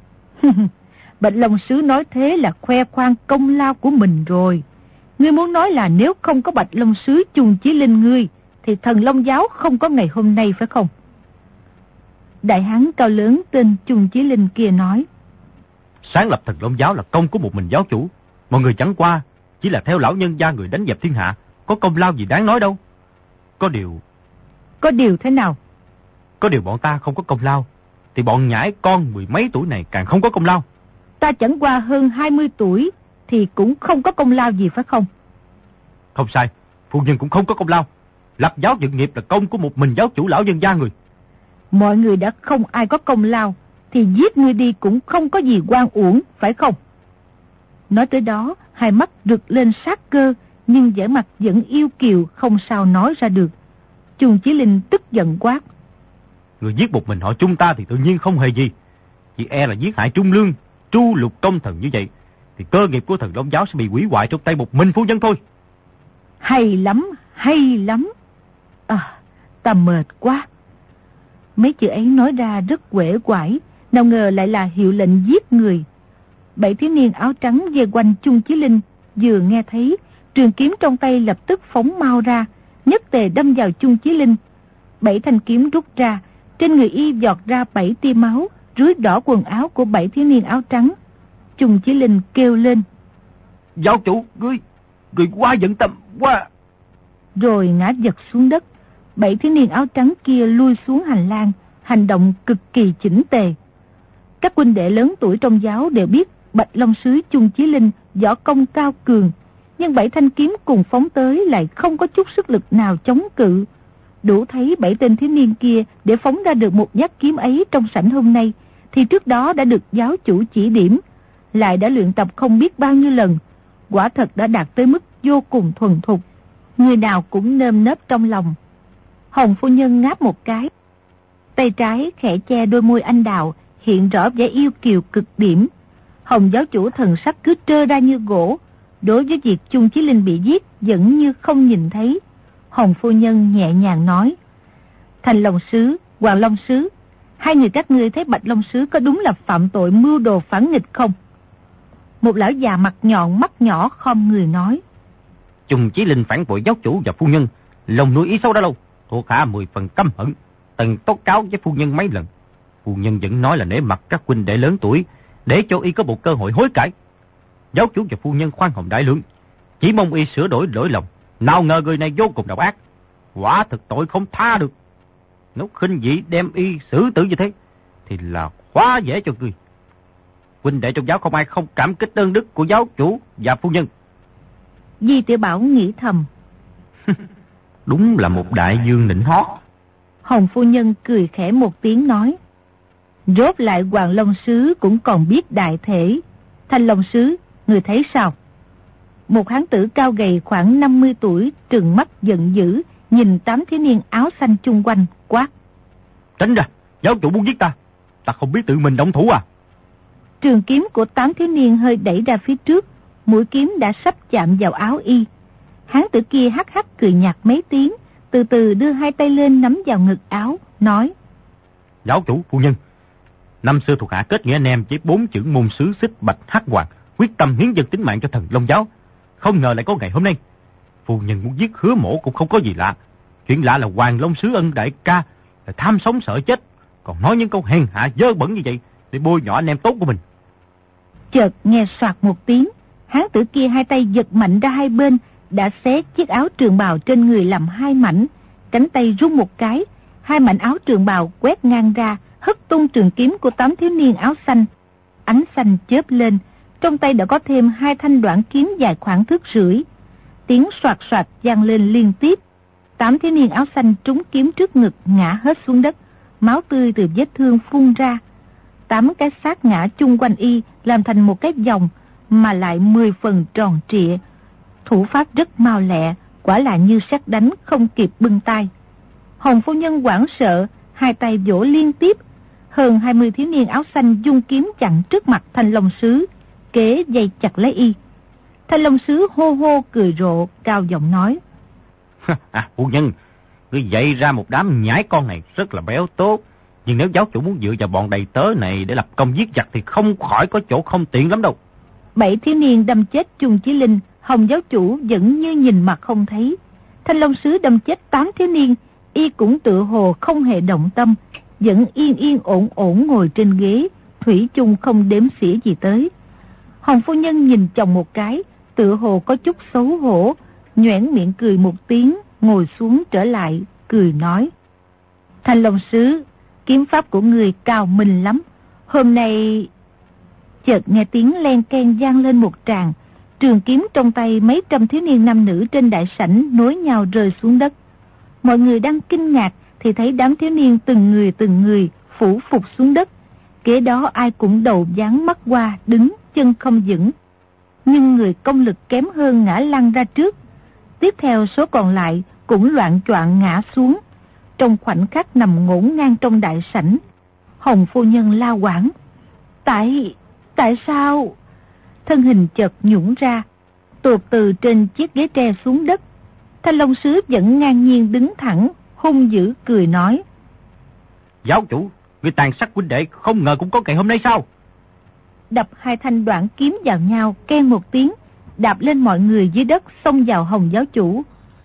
Bạch Long sứ nói thế là khoe khoang công lao của mình rồi. Ngươi muốn nói là nếu không có Bạch Long sứ Chung Chí Linh ngươi, thì thần Long giáo không có ngày hôm nay phải không? Đại hán cao lớn tên Chung Chí Linh kia nói: sáng lập thần Long giáo là công của một mình giáo chủ. Mọi người chẳng qua chỉ là theo lão nhân gia người đánh dẹp thiên hạ, có công lao gì đáng nói đâu. Có điều thế nào? Có điều bọn ta không có công lao, thì bọn nhãi con 10 mấy tuổi này càng không có công lao. Ta chẳng qua hơn 20 tuổi thì cũng không có công lao gì phải không? Không sai, phu nhân cũng không có công lao. Lập giáo dựng nghiệp là công của một mình giáo chủ lão nhân gia người. Mọi người đã không ai có công lao thì giết ngươi đi cũng không có gì oan uổng phải không? Nói tới đó, hai mắt rực lên sát cơ, nhưng vẻ mặt vẫn yêu kiều, không sao nói ra được. Chung Chí Linh tức giận quát: người giết một mình họ chúng ta thì tự nhiên không hề gì. Chỉ e là giết hại trung lương, tru lục công thần như vậy, thì cơ nghiệp của thần Long giáo sẽ bị hủy hoại trong tay một mình phu nhân thôi. Hay lắm, hay lắm. Ta mệt quá. Mấy chữ ấy nói ra rất uể oải, nào ngờ lại là hiệu lệnh giết người. 7 thiếu niên áo trắng về quanh Chung Chí Linh, vừa nghe thấy, trường kiếm trong tay lập tức phóng mau ra, nhất tề đâm vào Chung Chí Linh. 7 thanh kiếm rút ra, trên người y giọt ra 7 tia máu, rưới đỏ quần áo của 7 thiếu niên áo trắng. Chung Chí Linh kêu lên: giáo chủ, ngươi quá giận tâm quá. Rồi ngã giật xuống đất. 7 thiếu niên áo trắng kia lui xuống hành lang, hành động cực kỳ chỉnh tề. Các huynh đệ lớn tuổi trong giáo đều biết Bạch Long sứ Chung Chí Linh võ công cao cường, nhưng 7 thanh kiếm cùng phóng tới lại không có chút sức lực nào chống cự. Đủ thấy 7 tên thiếu niên kia để phóng ra được một nhát kiếm ấy trong sảnh hôm nay thì trước đó đã được giáo chủ chỉ điểm, lại đã luyện tập không biết bao nhiêu lần, quả thật đã đạt tới mức vô cùng thuần thục. Người nào cũng nơm nớp trong lòng. Hồng phu nhân ngáp một cái, tay trái khẽ che đôi môi anh đào, hiện rõ vẻ yêu kiều cực điểm. Hồng giáo chủ thần sắc cứ trơ ra như gỗ, đối với việc Chung Chí Linh bị giết vẫn như không nhìn thấy. Hồng phu nhân nhẹ nhàng nói: Thành Long sứ, Hoàng Long sứ, hai người các ngươi thấy Bạch Long sứ có đúng là phạm tội mưu đồ phản nghịch không? Một lão già mặt nhọn mắt nhỏ khom người nói: Chung Chí Linh phản bội giáo chủ và phu nhân, lòng nuôi ý xấu đã lâu, thuộc hạ 10 phần căm hận, từng tố cáo với phu nhân mấy lần. Phu nhân vẫn nói là nể mặt các huynh đệ lớn tuổi, để cho y có một cơ hội hối cải. Giáo chủ và phu nhân khoan hồng đại lượng, chỉ mong y sửa đổi lỗi lầm. Nào ngờ người này vô cùng độc ác, quả thực tội không tha được. Nếu khinh dị đem y xử tử như thế, thì là quá dễ cho người. Huynh đệ trong giáo không ai không cảm kích ơn đức của giáo chủ và phu nhân. Di Tiểu Bảo nghĩ thầm: Đúng là một đại dương nịnh hót. Hồng phu nhân cười khẽ một tiếng nói: Rốt lại Hoàng Long sứ cũng còn biết đại thể. Thanh Long sứ, người thấy sao? Một hán tử cao gầy khoảng 50 tuổi, trừng mắt giận dữ, nhìn 8 thiếu niên áo xanh chung quanh, quát: Tránh ra, giáo chủ muốn giết ta. ta không biết tự mình động thủ à? Trường kiếm của 8 thiếu niên hơi đẩy ra phía trước, mũi kiếm đã sắp chạm vào áo y. Hán tử kia hắc hắc cười nhạt mấy tiếng, từ từ đưa hai tay lên nắm vào ngực áo, nói: Giáo chủ, phu nhân, năm xưa thuộc hạ kết nghĩa anh em với 4 chữ môn sứ Xích Bạch Hắc Hoàng, quyết tâm hiến dâng tính mạng cho Thần Long giáo. Không ngờ lại có ngày hôm nay. Phu nhân muốn giết Hứa Mỗ cũng không có gì lạ. Chuyện lạ là Hoàng Long sứ Ân đại ca là tham sống sợ chết, còn nói những câu hèn hạ dơ bẩn như vậy để bôi nhọ anh em tốt của mình. Chợt nghe soạt một tiếng, hán tử kia hai tay giật mạnh ra hai bên, đã xé chiếc áo trường bào trên người làm hai mảnh. Cánh tay rung một cái, hai mảnh áo trường bào quét ngang ra, hất tung trường kiếm của 8 thiếu niên áo xanh. Ánh xanh chớp lên, trong tay đã có thêm 2 thanh đoạn kiếm dài khoảng thước rưỡi. Tiếng soạt soạt vang lên liên tiếp. 8 thiếu niên áo xanh trúng kiếm trước ngực, ngã hết xuống đất, máu tươi từ vết thương phun ra. 8 cái xác ngã chung quanh y làm thành một cái vòng, mà lại 10 phần tròn trịa. Thủ pháp rất mau lẹ, quả là như sét đánh không kịp bưng tay. Hồng phu nhân hoảng sợ, hai tay vỗ liên tiếp. Hơn 20 thiếu niên áo xanh dung kiếm chặn trước mặt Thanh Long sứ, kế dây chặt lấy y. Thanh Long sứ hô hô cười rộ, cao giọng nói: Phu nhân, ngươi dạy ra một đám nhãi con này rất là béo tốt. Nhưng nếu giáo chủ muốn dựa vào bọn đầy tớ này để lập công giết giặc thì không khỏi có chỗ không tiện lắm đâu. 7 thiếu niên đâm chết Chung Chí Linh, Hồng giáo chủ vẫn như nhìn mặt không thấy. Thanh Long sứ đâm chết 8 thiếu niên, y cũng tựa hồ không hề động tâm, vẫn yên yên ổn ổn ngồi trên ghế, thủy chung không đếm xỉa gì tới. Hồng phu nhân nhìn chồng một cái, tựa hồ có chút xấu hổ, nhoẻn miệng cười một tiếng, ngồi xuống trở lại, cười nói: Thanh Long sứ, kiếm pháp của người cao minh lắm. Hôm nay... Chợt nghe tiếng len keng vang lên một tràng, trường kiếm trong tay mấy trăm thiếu niên nam nữ trên đại sảnh nối nhau rơi xuống đất. Mọi người đang kinh ngạc thì thấy đám thiếu niên từng người phủ phục xuống đất. Kế đó ai cũng đầu dán mắt qua, đứng chân không vững. Nhưng người công lực kém hơn ngã lăn ra trước. Tiếp theo số còn lại cũng loạng choạng ngã xuống, trong khoảnh khắc nằm ngổn ngang trong đại sảnh. Hồng phu nhân la hoảng: Tại sao? Thân hình chợt nhũn ra, tuột từ trên chiếc ghế tre xuống đất. Thanh Long sứ vẫn ngang nhiên đứng thẳng, hung dữ cười nói: Giáo chủ, người tàn sát huynh đệ không ngờ cũng có ngày hôm nay sao? Đập 2 thanh đoạn kiếm vào nhau, keng một tiếng, đạp lên mọi người dưới đất, xông vào Hồng giáo chủ.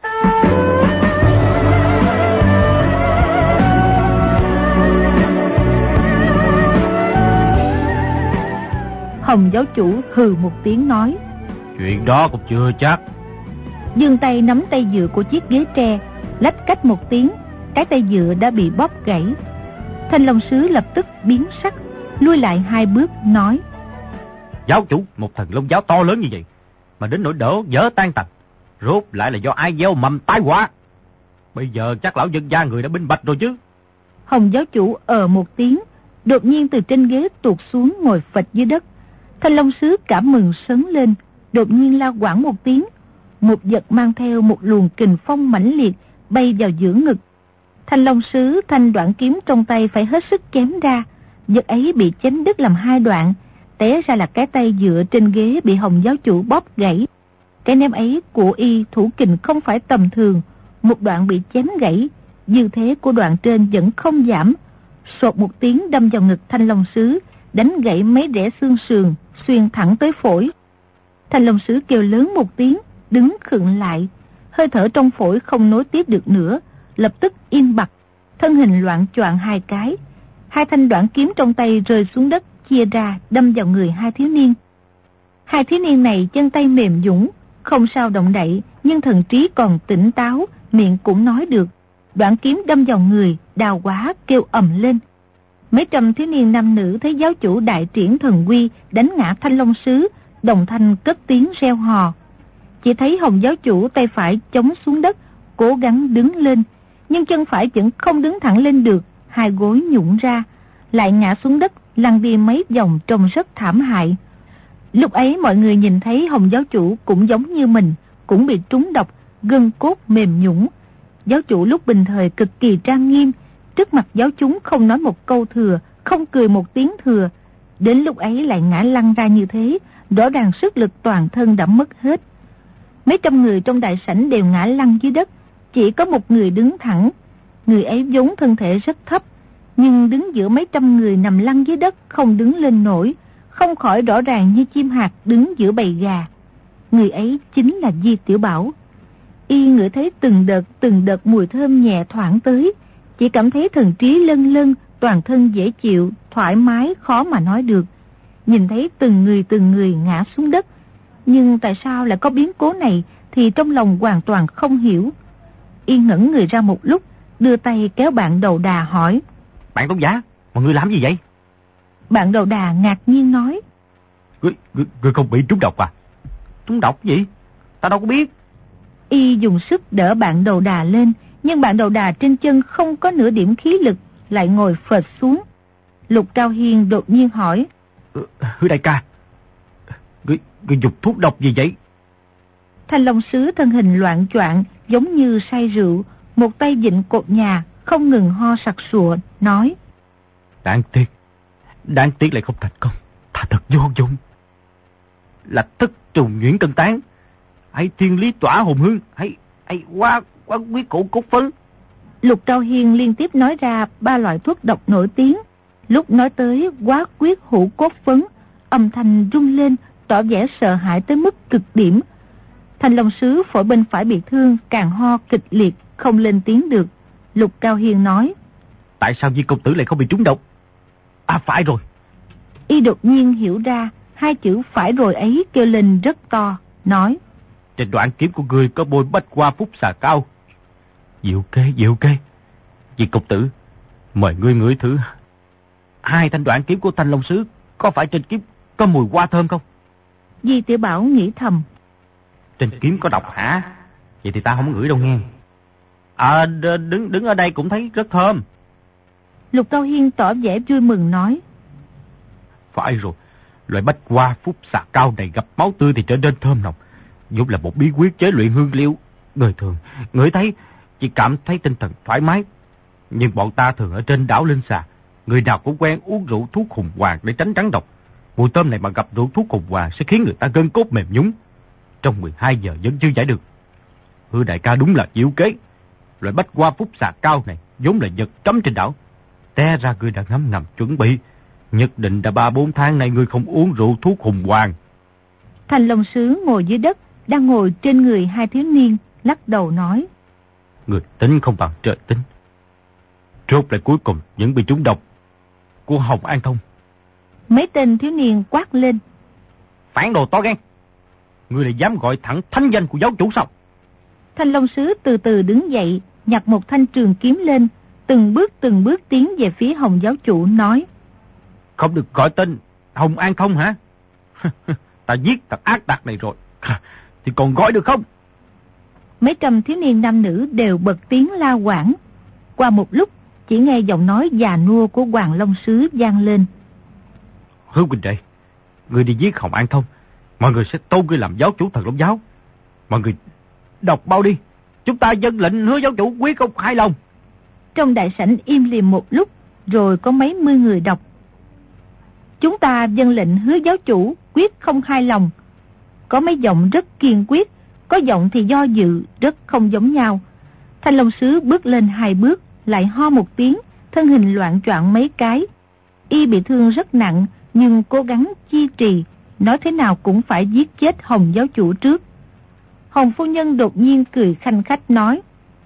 Hồng giáo chủ hừ một tiếng nói: Chuyện đó cũng chưa chắc. Giương tay nắm tay dựa của chiếc ghế tre, lách cách một tiếng, cái tay dựa đã bị bóp gãy. Thanh Long sứ lập tức biến sắc, lui lại 2 bước nói: Giáo chủ, một Thần Long giáo to lớn như vậy mà đến nỗi đổ vỡ tan tành, rốt lại là do ai gieo mầm tai họa. Bây giờ chắc lão dân gia người đã minh bạch rồi chứ. Hồng giáo chủ một tiếng, đột nhiên từ trên ghế tuột xuống ngồi phịch dưới đất. Thanh Long sứ cảm mừng sấn lên, đột nhiên la quảng một tiếng, một vật mang theo một luồng kình phong mãnh liệt bay vào giữa ngực. Thanh Long sứ thanh đoạn kiếm trong tay phải hết sức chém ra, vật ấy bị chém đứt làm 2 đoạn, té ra là cái tay dựa trên ghế bị Hồng giáo chủ bóp gãy. Cái ném ấy của y thủ kình không phải tầm thường, một đoạn bị chém gãy, dư thế của đoạn trên vẫn không giảm, sột một tiếng đâm vào ngực Thanh Long sứ, đánh gãy mấy rẽ xương sườn, xuyên thẳng tới phổi. Thanh Long sứ kêu lớn một tiếng, đứng khựng lại, hơi thở trong phổi không nối tiếp được nữa, lập tức im bặt, thân hình loạng choạng 2 cái. 2 thanh đoạn kiếm trong tay rơi xuống đất, chia ra đâm vào người 2 thiếu niên. 2 thiếu niên này chân tay mềm nhũn, không sao động đậy, nhưng thần trí còn tỉnh táo, miệng cũng nói được. Đoạn kiếm đâm vào người, đau quá kêu ầm lên. Mấy trăm thiếu niên nam nữ thấy giáo chủ đại triển thần uy đánh ngã Thanh Long sứ, đồng thanh cất tiếng reo hò. Chỉ thấy Hồng giáo chủ tay phải chống xuống đất, cố gắng đứng lên, nhưng chân phải vẫn không đứng thẳng lên được, 2 gối nhũn ra, lại ngã xuống đất, lăn đi mấy vòng trông rất thảm hại. Lúc ấy mọi người nhìn thấy Hồng giáo chủ cũng giống như mình, cũng bị trúng độc, gân cốt mềm nhũn. Giáo chủ lúc bình thời cực kỳ trang nghiêm, trước mặt giáo chúng không nói một câu thừa, không cười một tiếng thừa. Đến lúc ấy lại ngã lăn ra như thế, rõ ràng sức lực toàn thân đã mất hết. Mấy trăm người trong đại sảnh đều ngã lăn dưới đất, chỉ có một người đứng thẳng. Người ấy vốn thân thể rất thấp, nhưng đứng giữa mấy trăm người nằm lăn dưới đất không đứng lên nổi, không khỏi rõ ràng như chim hạc đứng giữa bầy gà. Người ấy chính là Di Tiểu Bảo. Y ngửi thấy từng đợt mùi thơm nhẹ thoảng tới, chỉ cảm thấy thần trí lân lân, toàn thân dễ chịu, thoải mái, khó mà nói được. Nhìn thấy từng người ngã xuống đất, nhưng tại sao lại có biến cố này thì trong lòng hoàn toàn không hiểu. Y ngẩn người ra một lúc, đưa tay kéo bạn đầu đà hỏi: Bạn Tống Giả, mọi người làm gì vậy? Bạn đầu đà ngạc nhiên nói: Ngươi không bị trúng độc à? Trúng độc gì? Ta đâu có biết. Y dùng sức đỡ bạn đầu đà lên, nhưng bạn đầu đà trên chân không có nửa điểm khí lực, lại ngồi phệt xuống. Lục Cao Hiên đột nhiên hỏi: Hứa đại ca, ngươi dùng thuốc độc gì vậy? Thanh Long Sứ thân hình loạn choạng giống như say rượu, một tay vịn cột nhà, không ngừng ho sặc sụa, nói: Đáng tiếc lại không thành công, ta thật vô dụng. Là tức trùng nhuyễn cân tán, hay thiên lý tỏa hồn hương, hay quá quý cổ cốt phấn. Lục Cao Hiên liên tiếp nói ra 3 loại thuốc độc nổi tiếng. Lúc nói tới quá quyết hữu cốt phấn, âm thanh rung lên, tỏ vẻ sợ hãi tới mức cực điểm. Thanh Long Sứ phổi bên phải bị thương, càng ho kịch liệt, không lên tiếng được. Lục Cao Hiên nói: Tại sao Di công tử lại không bị trúng độc? À phải rồi. Y đột nhiên hiểu ra, 2 chữ phải rồi ấy kêu lên rất to, nói: Trên đoạn kiếm của ngươi có bôi bách hoa phúc xà cao. Diệu kê. Di công tử, mời ngươi ngửi thử 2 thanh đoạn kiếm của Thanh Long Sứ, có phải trên kiếm có mùi hoa thơm không? Di Tiểu Bảo nghĩ thầm: Trên kiếm có độc hả? Vậy thì ta không ngửi đâu nghe. Đứng ở đây cũng thấy rất thơm. Lục Cao Hiên tỏ vẻ vui mừng nói: Phải rồi, loại bách hoa phúc xà cao này gặp máu tươi thì trở nên thơm nồng, vốn là một bí quyết chế luyện hương liệu. Người thường ngửi thấy chỉ cảm thấy tinh thần thoải mái, nhưng bọn ta thường ở trên đảo Linh Xà, người nào cũng quen uống rượu thuốc hùng hoàng để tránh trắng độc. Mùi thơm này mà gặp rượu thuốc hùng hoàng sẽ khiến người ta gân cốt mềm nhũn, trong 12 giờ vẫn chưa giải được. Hứa đại ca đúng là diệu kế. Loại bách hoa phúc xà cao này vốn là vật cấm trên đảo, té ra ngươi đã ngấm chuẩn bị, nhất định đã 3-4 tháng nay ngươi không uống rượu thuốc hùng hoàng. Thanh Long Sứ ngồi dưới đất, đang ngồi trên người 2 thiếu niên, lắc đầu nói: Người tính không bằng trời tính. Rốt lại cuối cùng vẫn bị trúng độc của Hồng An Thông. Mấy tên thiếu niên quát lên: Phản đồ to gan! Ngươi lại dám gọi thẳng thánh danh của giáo chủ sao? Thanh Long Sứ từ từ đứng dậy, nhặt một thanh trường kiếm lên, từng bước tiến về phía Hồng giáo chủ, nói: Không được gọi tên Hồng An Thông hả? Ta giết thằng ác tặc này rồi, thì còn gọi được không? Mấy trăm thiếu niên nam nữ đều bật tiếng la quảng. Qua một lúc, chỉ nghe giọng nói già nua của Hoàng Long Sứ vang lên: Hứa huynh đệ, ngươi đi giết Hồng An Thông, mọi người sẽ tôn ngươi làm giáo chủ Thần Long giáo. Mọi người đọc bao đi, chúng ta dân lệnh Hứa giáo chủ quyết không hài lòng. Trong đại sảnh im lìm một lúc, rồi có mấy mươi người đọc: Chúng ta dân lệnh Hứa giáo chủ quyết không hài lòng. Có mấy giọng rất kiên quyết, có giọng thì do dự, rất không giống nhau. Thanh Long Sứ bước lên 2 bước, lại ho một tiếng, thân hình loạn choạng mấy cái. Y bị thương rất nặng, nhưng cố gắng chi trì, nói thế nào cũng phải giết chết Hồng giáo chủ trước. Hồng phu nhân đột nhiên cười khanh khách nói: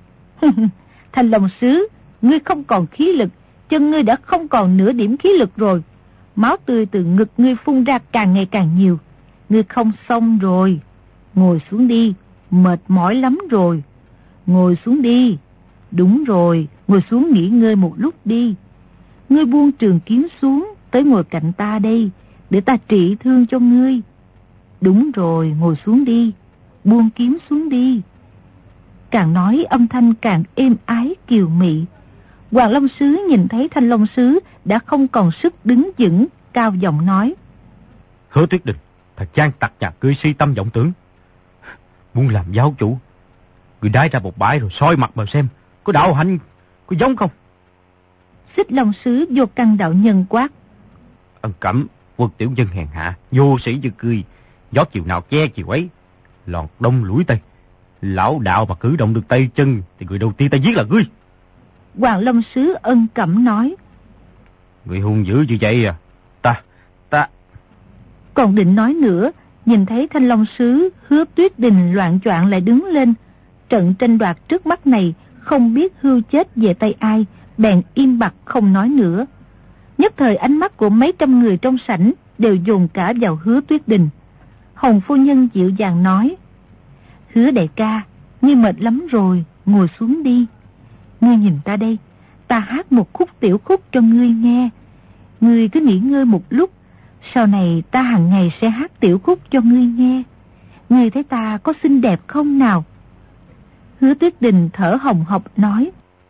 Thanh Long Sứ, ngươi không còn khí lực, chân ngươi đã không còn nửa điểm khí lực rồi. Máu tươi từ ngực ngươi phun ra càng ngày càng nhiều. Ngươi không xong rồi. Ngồi xuống đi, mệt mỏi lắm rồi. Ngồi xuống đi. Đúng rồi, ngồi xuống nghỉ ngơi một lúc đi. Ngươi buông trường kiếm xuống, tới ngồi cạnh ta đây, để ta trị thương cho ngươi. Đúng rồi, ngồi xuống đi, buông kiếm xuống đi. Càng nói âm thanh càng êm ái kiều mị. Hoàng Long Sứ nhìn thấy Thanh Long Sứ đã không còn sức đứng vững, cao giọng nói: Hứa Tuyết Đình, thật gian tặc nhà ngươi si tâm vọng tưởng. Muốn làm giáo chủ, ngươi đái ra một bãi rồi soi mặt mà xem, có đạo hạnh, có giống không? Xích Long sứ Vô Căn đạo nhân quát: Ân Cẩm, quân tiểu nhân hèn hạ, vô sĩ như ngươi, gió chiều nào che chiều ấy, lọt đông lũi tây. Lão đạo mà cử động được tay chân thì người đầu tiên ta giết là ngươi. Hoàng Long sứ Ân Cẩm nói: Người hung dữ như vậy à? Ta Còn định nói nữa, nhìn thấy Thanh Long sứ Hứa Tuyết Đình loạn choạng lại đứng lên. Trận tranh đoạt trước mắt này không biết hưu chết về tay ai, bèn im bặt không nói nữa. Nhất thời ánh mắt của mấy trăm người trong sảnh đều dồn cả vào Hứa Tuyết Đình. Hồng phu nhân dịu dàng nói: Hứa đại ca, ngươi mệt lắm rồi, ngồi xuống đi. Ngươi nhìn ta đây, ta hát một khúc tiểu khúc cho ngươi nghe. Ngươi cứ nghỉ ngơi một lúc, sau này ta hàng ngày sẽ hát tiểu khúc cho ngươi nghe. Ngươi thấy ta có xinh đẹp không nào? Hứa Tuyết Đình thở hồng hộc nói: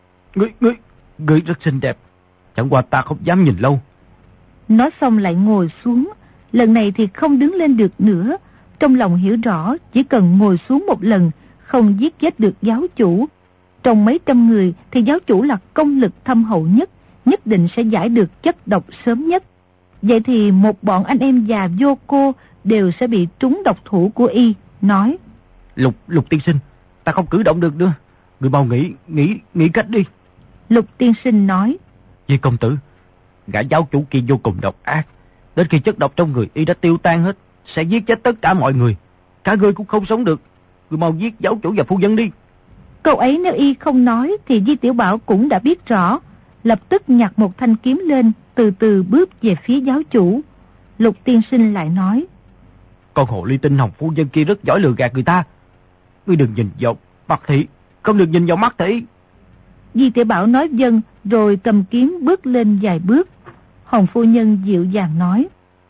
Ngươi rất xinh đẹp, chẳng qua ta không dám nhìn lâu. Nói xong lại ngồi xuống, lần này thì không đứng lên được nữa. Trong lòng hiểu rõ chỉ cần ngồi xuống một lần, không giết chết được giáo chủ. Trong mấy trăm người thì giáo chủ là công lực thâm hậu nhất, nhất định sẽ giải được chất độc sớm nhất. Vậy thì một bọn anh em già vô cô đều sẽ bị trúng độc thủ của y. Nói: Lục tiên sinh, ta không cử động được nữa, người mau nghĩ cách đi. Lục tiên sinh nói: Vì công tử, gã giáo chủ kia vô cùng độc ác, đến khi chất độc trong người y đã tiêu tan hết, sẽ giết chết tất cả mọi người, cả ngươi cũng không sống được. Người mau giết giáo chủ và phu nhân đi. Câu ấy nếu y không nói thì Di Tiểu Bảo cũng đã biết rõ, lập tức nhặt một thanh kiếm lên, từ từ bước về phía giáo chủ. Lục tiên sinh lại nói: Con hồ ly tinh Hồng phu nhân kia rất giỏi lừa gạt người ta, ngươi đừng nhìn vào mặt thị, không được nhìn vào mắt thị. Di Tiểu Bảo nói vâng, rồi cầm kiếm bước lên vài bước. Hồng phu nhân dịu dàng nói: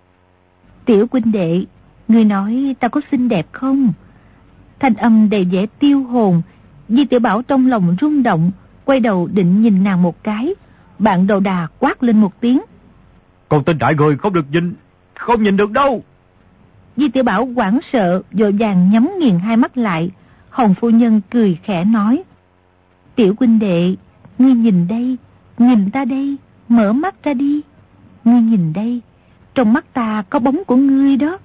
Tiểu huynh đệ, ngươi nói ta có xinh đẹp không? Thanh âm đầy vẻ tiêu hồn. Di Tiểu Bảo trong lòng rung động, quay đầu định nhìn nàng một cái. Bạn đầu đà quát lên một tiếng: Con tên đại người không nhìn được đâu. Di Tiểu Bảo hoảng sợ, vội vàng nhắm nghiền hai mắt lại. Hồng phu nhân cười khẽ nói: Tiểu huynh đệ, ngươi nhìn đây, nhìn ta đây, mở mắt ra đi. Ngươi nhìn đây, trong mắt ta có bóng của ngươi đó.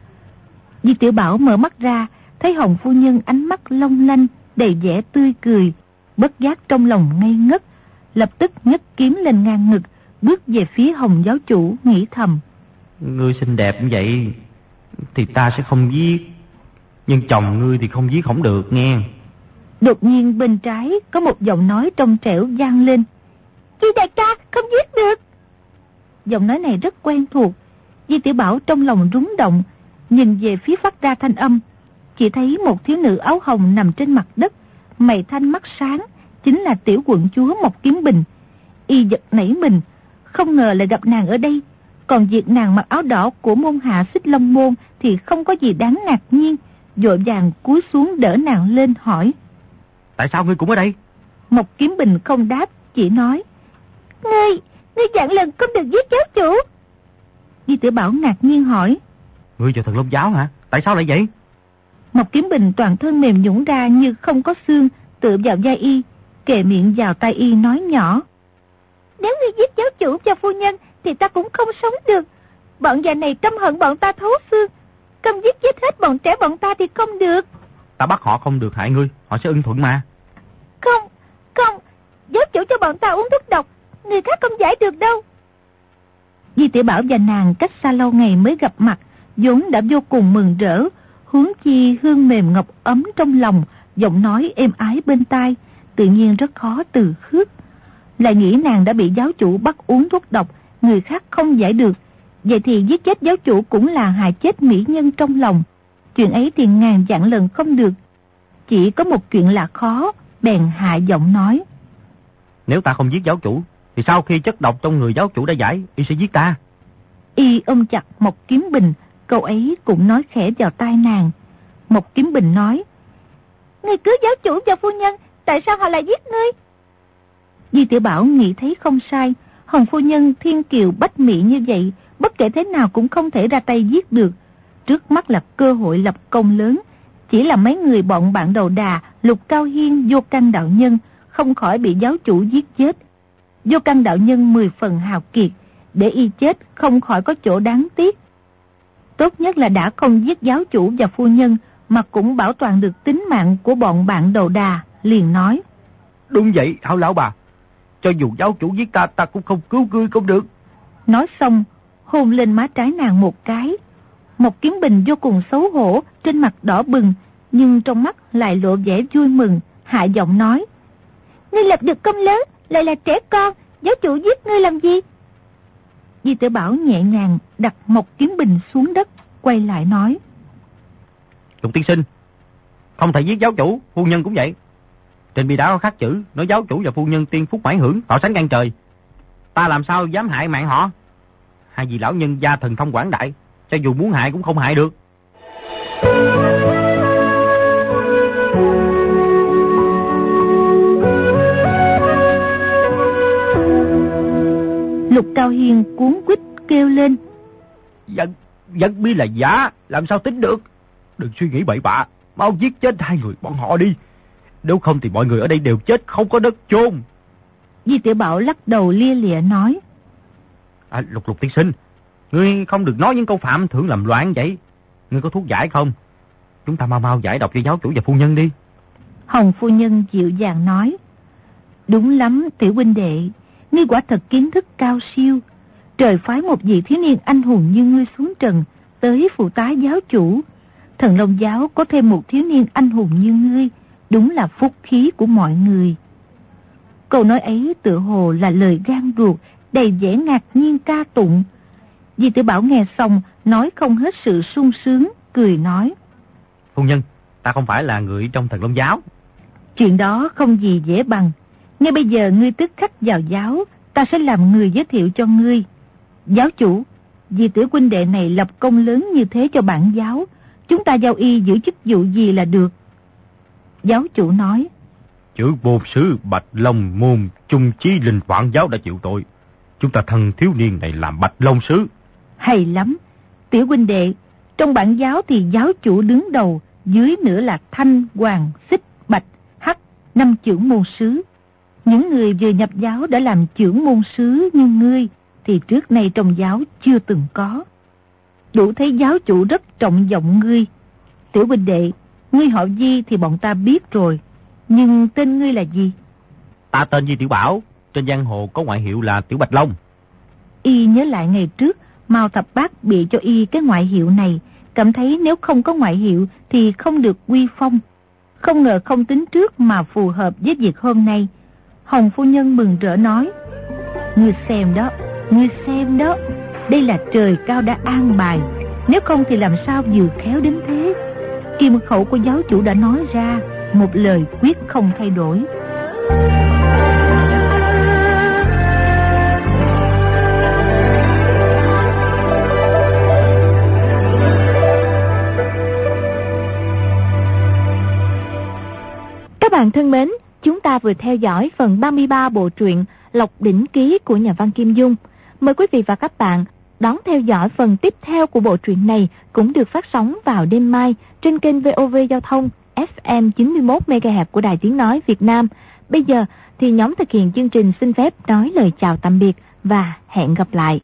Di Tiểu Bảo mở mắt ra, thấy Hồng phu nhân ánh mắt long lanh, đầy vẻ tươi cười, bất giác trong lòng ngây ngất, lập tức nhấc kiếm lên ngang ngực, bước về phía Hồng giáo chủ, nghĩ thầm: Ngươi xinh đẹp như vậy thì ta sẽ không giết, nhưng chồng ngươi thì không giết không được nghe. Đột nhiên bên trái có một giọng nói trong trẻo vang lên: Di đại ca, không giết được. Giọng nói này rất quen thuộc. Di Tiểu Bảo trong lòng rúng động, nhìn về phía phát ra thanh âm, chỉ thấy một thiếu nữ áo hồng nằm trên mặt đất, mày thanh mắt sáng, chính là tiểu quận chúa Mộc Kiếm Bình. Y giật nảy mình, không ngờ lại gặp nàng ở đây. Còn việc nàng mặc áo đỏ của môn hạ Xích Long môn thì không có gì đáng ngạc nhiên, vội vàng cúi xuống đỡ nàng lên hỏi: Tại sao ngươi cũng ở đây? Mộc Kiếm Bình không đáp, chỉ nói: Ngươi dặn lần không được giết giáo chủ. Di Tiểu Bảo ngạc nhiên hỏi: Ngươi vào Thần Long giáo hả? Tại sao lại vậy? Mộc Kiếm Bình toàn thân mềm nhũn ra như không có xương, tựa vào vai y, kề miệng vào tai y nói nhỏ: Nếu ngươi giết giáo chủ và phu nhân thì ta cũng không sống được. Bọn già này căm hận bọn ta thấu xương, không giết chết hết bọn trẻ bọn ta thì không được. Ta bắt họ không được hại ngươi, họ sẽ ưng thuận mà. Không, giáo chủ cho bọn ta uống thuốc độc, người khác không giải được đâu. Di Tiểu Bảo và nàng cách xa lâu ngày mới gặp mặt, vốn đã vô cùng mừng rỡ, huống chi hương mềm ngọc ấm trong lòng, giọng nói êm ái bên tai, tự nhiên rất khó từ khước. Lại nghĩ nàng đã bị giáo chủ bắt uống thuốc độc, người khác không giải được, vậy thì giết chết giáo chủ cũng là hại chết mỹ nhân trong lòng. Chuyện ấy thì ngàn vạn lần không được. Chỉ có một chuyện là khó, bèn hạ giọng nói: Nếu ta không giết giáo chủ thì sau khi chất độc trong người giáo chủ đã giải, y sẽ giết ta. Y ôm chặt Mộc Kiếm Bình, câu ấy cũng nói khẽ vào tai nàng. Mộc Kiếm Bình nói: Ngươi cứu giáo chủ và phu nhân, tại sao họ lại giết ngươi? Di Tiểu Bảo nghĩ thấy không sai, Hồng phu nhân thiên kiều bách mỹ như vậy, bất kể thế nào cũng không thể ra tay giết được. Trước mắt là cơ hội lập công lớn, chỉ là mấy người bọn bạn đầu đà, Lục Cao Hiên, Vô Căn đạo nhân không khỏi bị giáo chủ giết chết. Vô Căn đạo nhân 10 phần hào kiệt, để y chết không khỏi có chỗ đáng tiếc. Tốt nhất là đã không giết giáo chủ và phu nhân, mà cũng bảo toàn được tính mạng của bọn bạn đầu đà, liền nói. Đúng vậy, Hảo lão bà. Cho dù giáo chủ giết ta, ta cũng không cứu ngươi không được. Nói xong, hôn lên má trái nàng một cái. Một Kiếm Bình vô cùng xấu hổ, trên mặt đỏ bừng, nhưng trong mắt lại lộ vẻ vui mừng, hạ giọng nói. Ngươi lập được công lớn, lại là trẻ con, giáo chủ giết ngươi làm gì? Di Tử Bảo nhẹ nhàng đặt một Kiếm Bình xuống đất, quay lại nói. Lục tiên sinh, không thể giết giáo chủ, phu nhân cũng vậy. Trên bia đá có khắc chữ, nói giáo chủ và phu nhân tiên phúc mãn hưởng, họ sánh ngang trời. Ta làm sao dám hại mạng họ? Hai vị lão nhân gia thần thông quảng đại, cho dù muốn hại cũng không hại được. Lục Cao Hiên cuống quýt kêu lên. Dân bia là giả, làm sao tính được? Đừng suy nghĩ bậy bạ, mau giết chết hai người bọn họ đi. Nếu không thì mọi người ở đây đều chết, không có đất chôn. Di Tiểu Bảo lắc đầu lia lịa nói. Lục tiên sinh, ngươi không được nói những câu phạm thượng làm loạn vậy. Ngươi có thuốc giải không? Chúng ta mau giải độc cho giáo chủ và phu nhân đi. Hồng phu nhân dịu dàng nói. Đúng lắm tiểu huynh đệ, ngươi quả thật kiến thức cao siêu. Trời phái một vị thiếu niên anh hùng như ngươi xuống trần, tới phụ tá giáo chủ. Thần Long giáo có thêm một thiếu niên anh hùng như ngươi, đúng là phúc khí của mọi người. Câu nói ấy tựa hồ là lời gan ruột, đầy vẻ ngạc nhiên ca tụng. Di Tử Bảo nghe xong, nói không hết sự sung sướng, cười nói. Phu nhân, ta không phải là người trong Thần Long giáo. Chuyện đó không gì dễ bằng. Ngay bây giờ ngươi tức khắc vào giáo, ta sẽ làm người giới thiệu cho ngươi. Giáo chủ, vì tiểu huynh đệ này lập công lớn như thế cho bản giáo, chúng ta giao y giữ chức vụ gì là được. Giáo chủ nói. Chữ bột sứ Bạch Long môn Trung Chí Linh Vạn giáo đã chịu tội. Chúng ta thân thiếu niên này làm Bạch Long sứ. Hay lắm. Tiểu huynh đệ, trong bản giáo thì giáo chủ đứng đầu, dưới nữa là Thanh, Hoàng, Xích, Bạch, Hắc, 5 trưởng môn sứ. Những người vừa nhập giáo đã làm trưởng môn sứ như ngươi thì trước nay trong giáo chưa từng có. Đủ thấy giáo chủ rất trọng vọng ngươi. Tiểu huynh đệ, ngươi họ Di thì bọn ta biết rồi, nhưng tên ngươi là gì? Ta tên Di Tiểu Bảo, trên giang hồ có ngoại hiệu là Tiểu Bạch Long. Y nhớ lại ngày trước Mao Thập Bát bị cho y cái ngoại hiệu này, cảm thấy nếu không có ngoại hiệu thì không được uy phong. Không ngờ không tính trước mà phù hợp với việc hôm nay. Hồng phu nhân mừng rỡ nói. Ngươi xem đó, đây là trời cao đã an bài, nếu không thì làm sao vừa khéo đến thế. Kim khẩu của giáo chủ đã nói ra, một lời quyết không thay đổi. Các bạn thân mến, chúng ta vừa theo dõi phần 33 bộ truyện Lộc Đỉnh Ký của nhà văn Kim Dung. Mời quý vị và các bạn đón theo dõi phần tiếp theo của bộ truyện này, cũng được phát sóng vào đêm mai trên kênh VOV Giao thông FM 91 MHz của Đài Tiếng nói Việt Nam. Bây giờ thì nhóm thực hiện chương trình xin phép nói lời chào tạm biệt và hẹn gặp lại.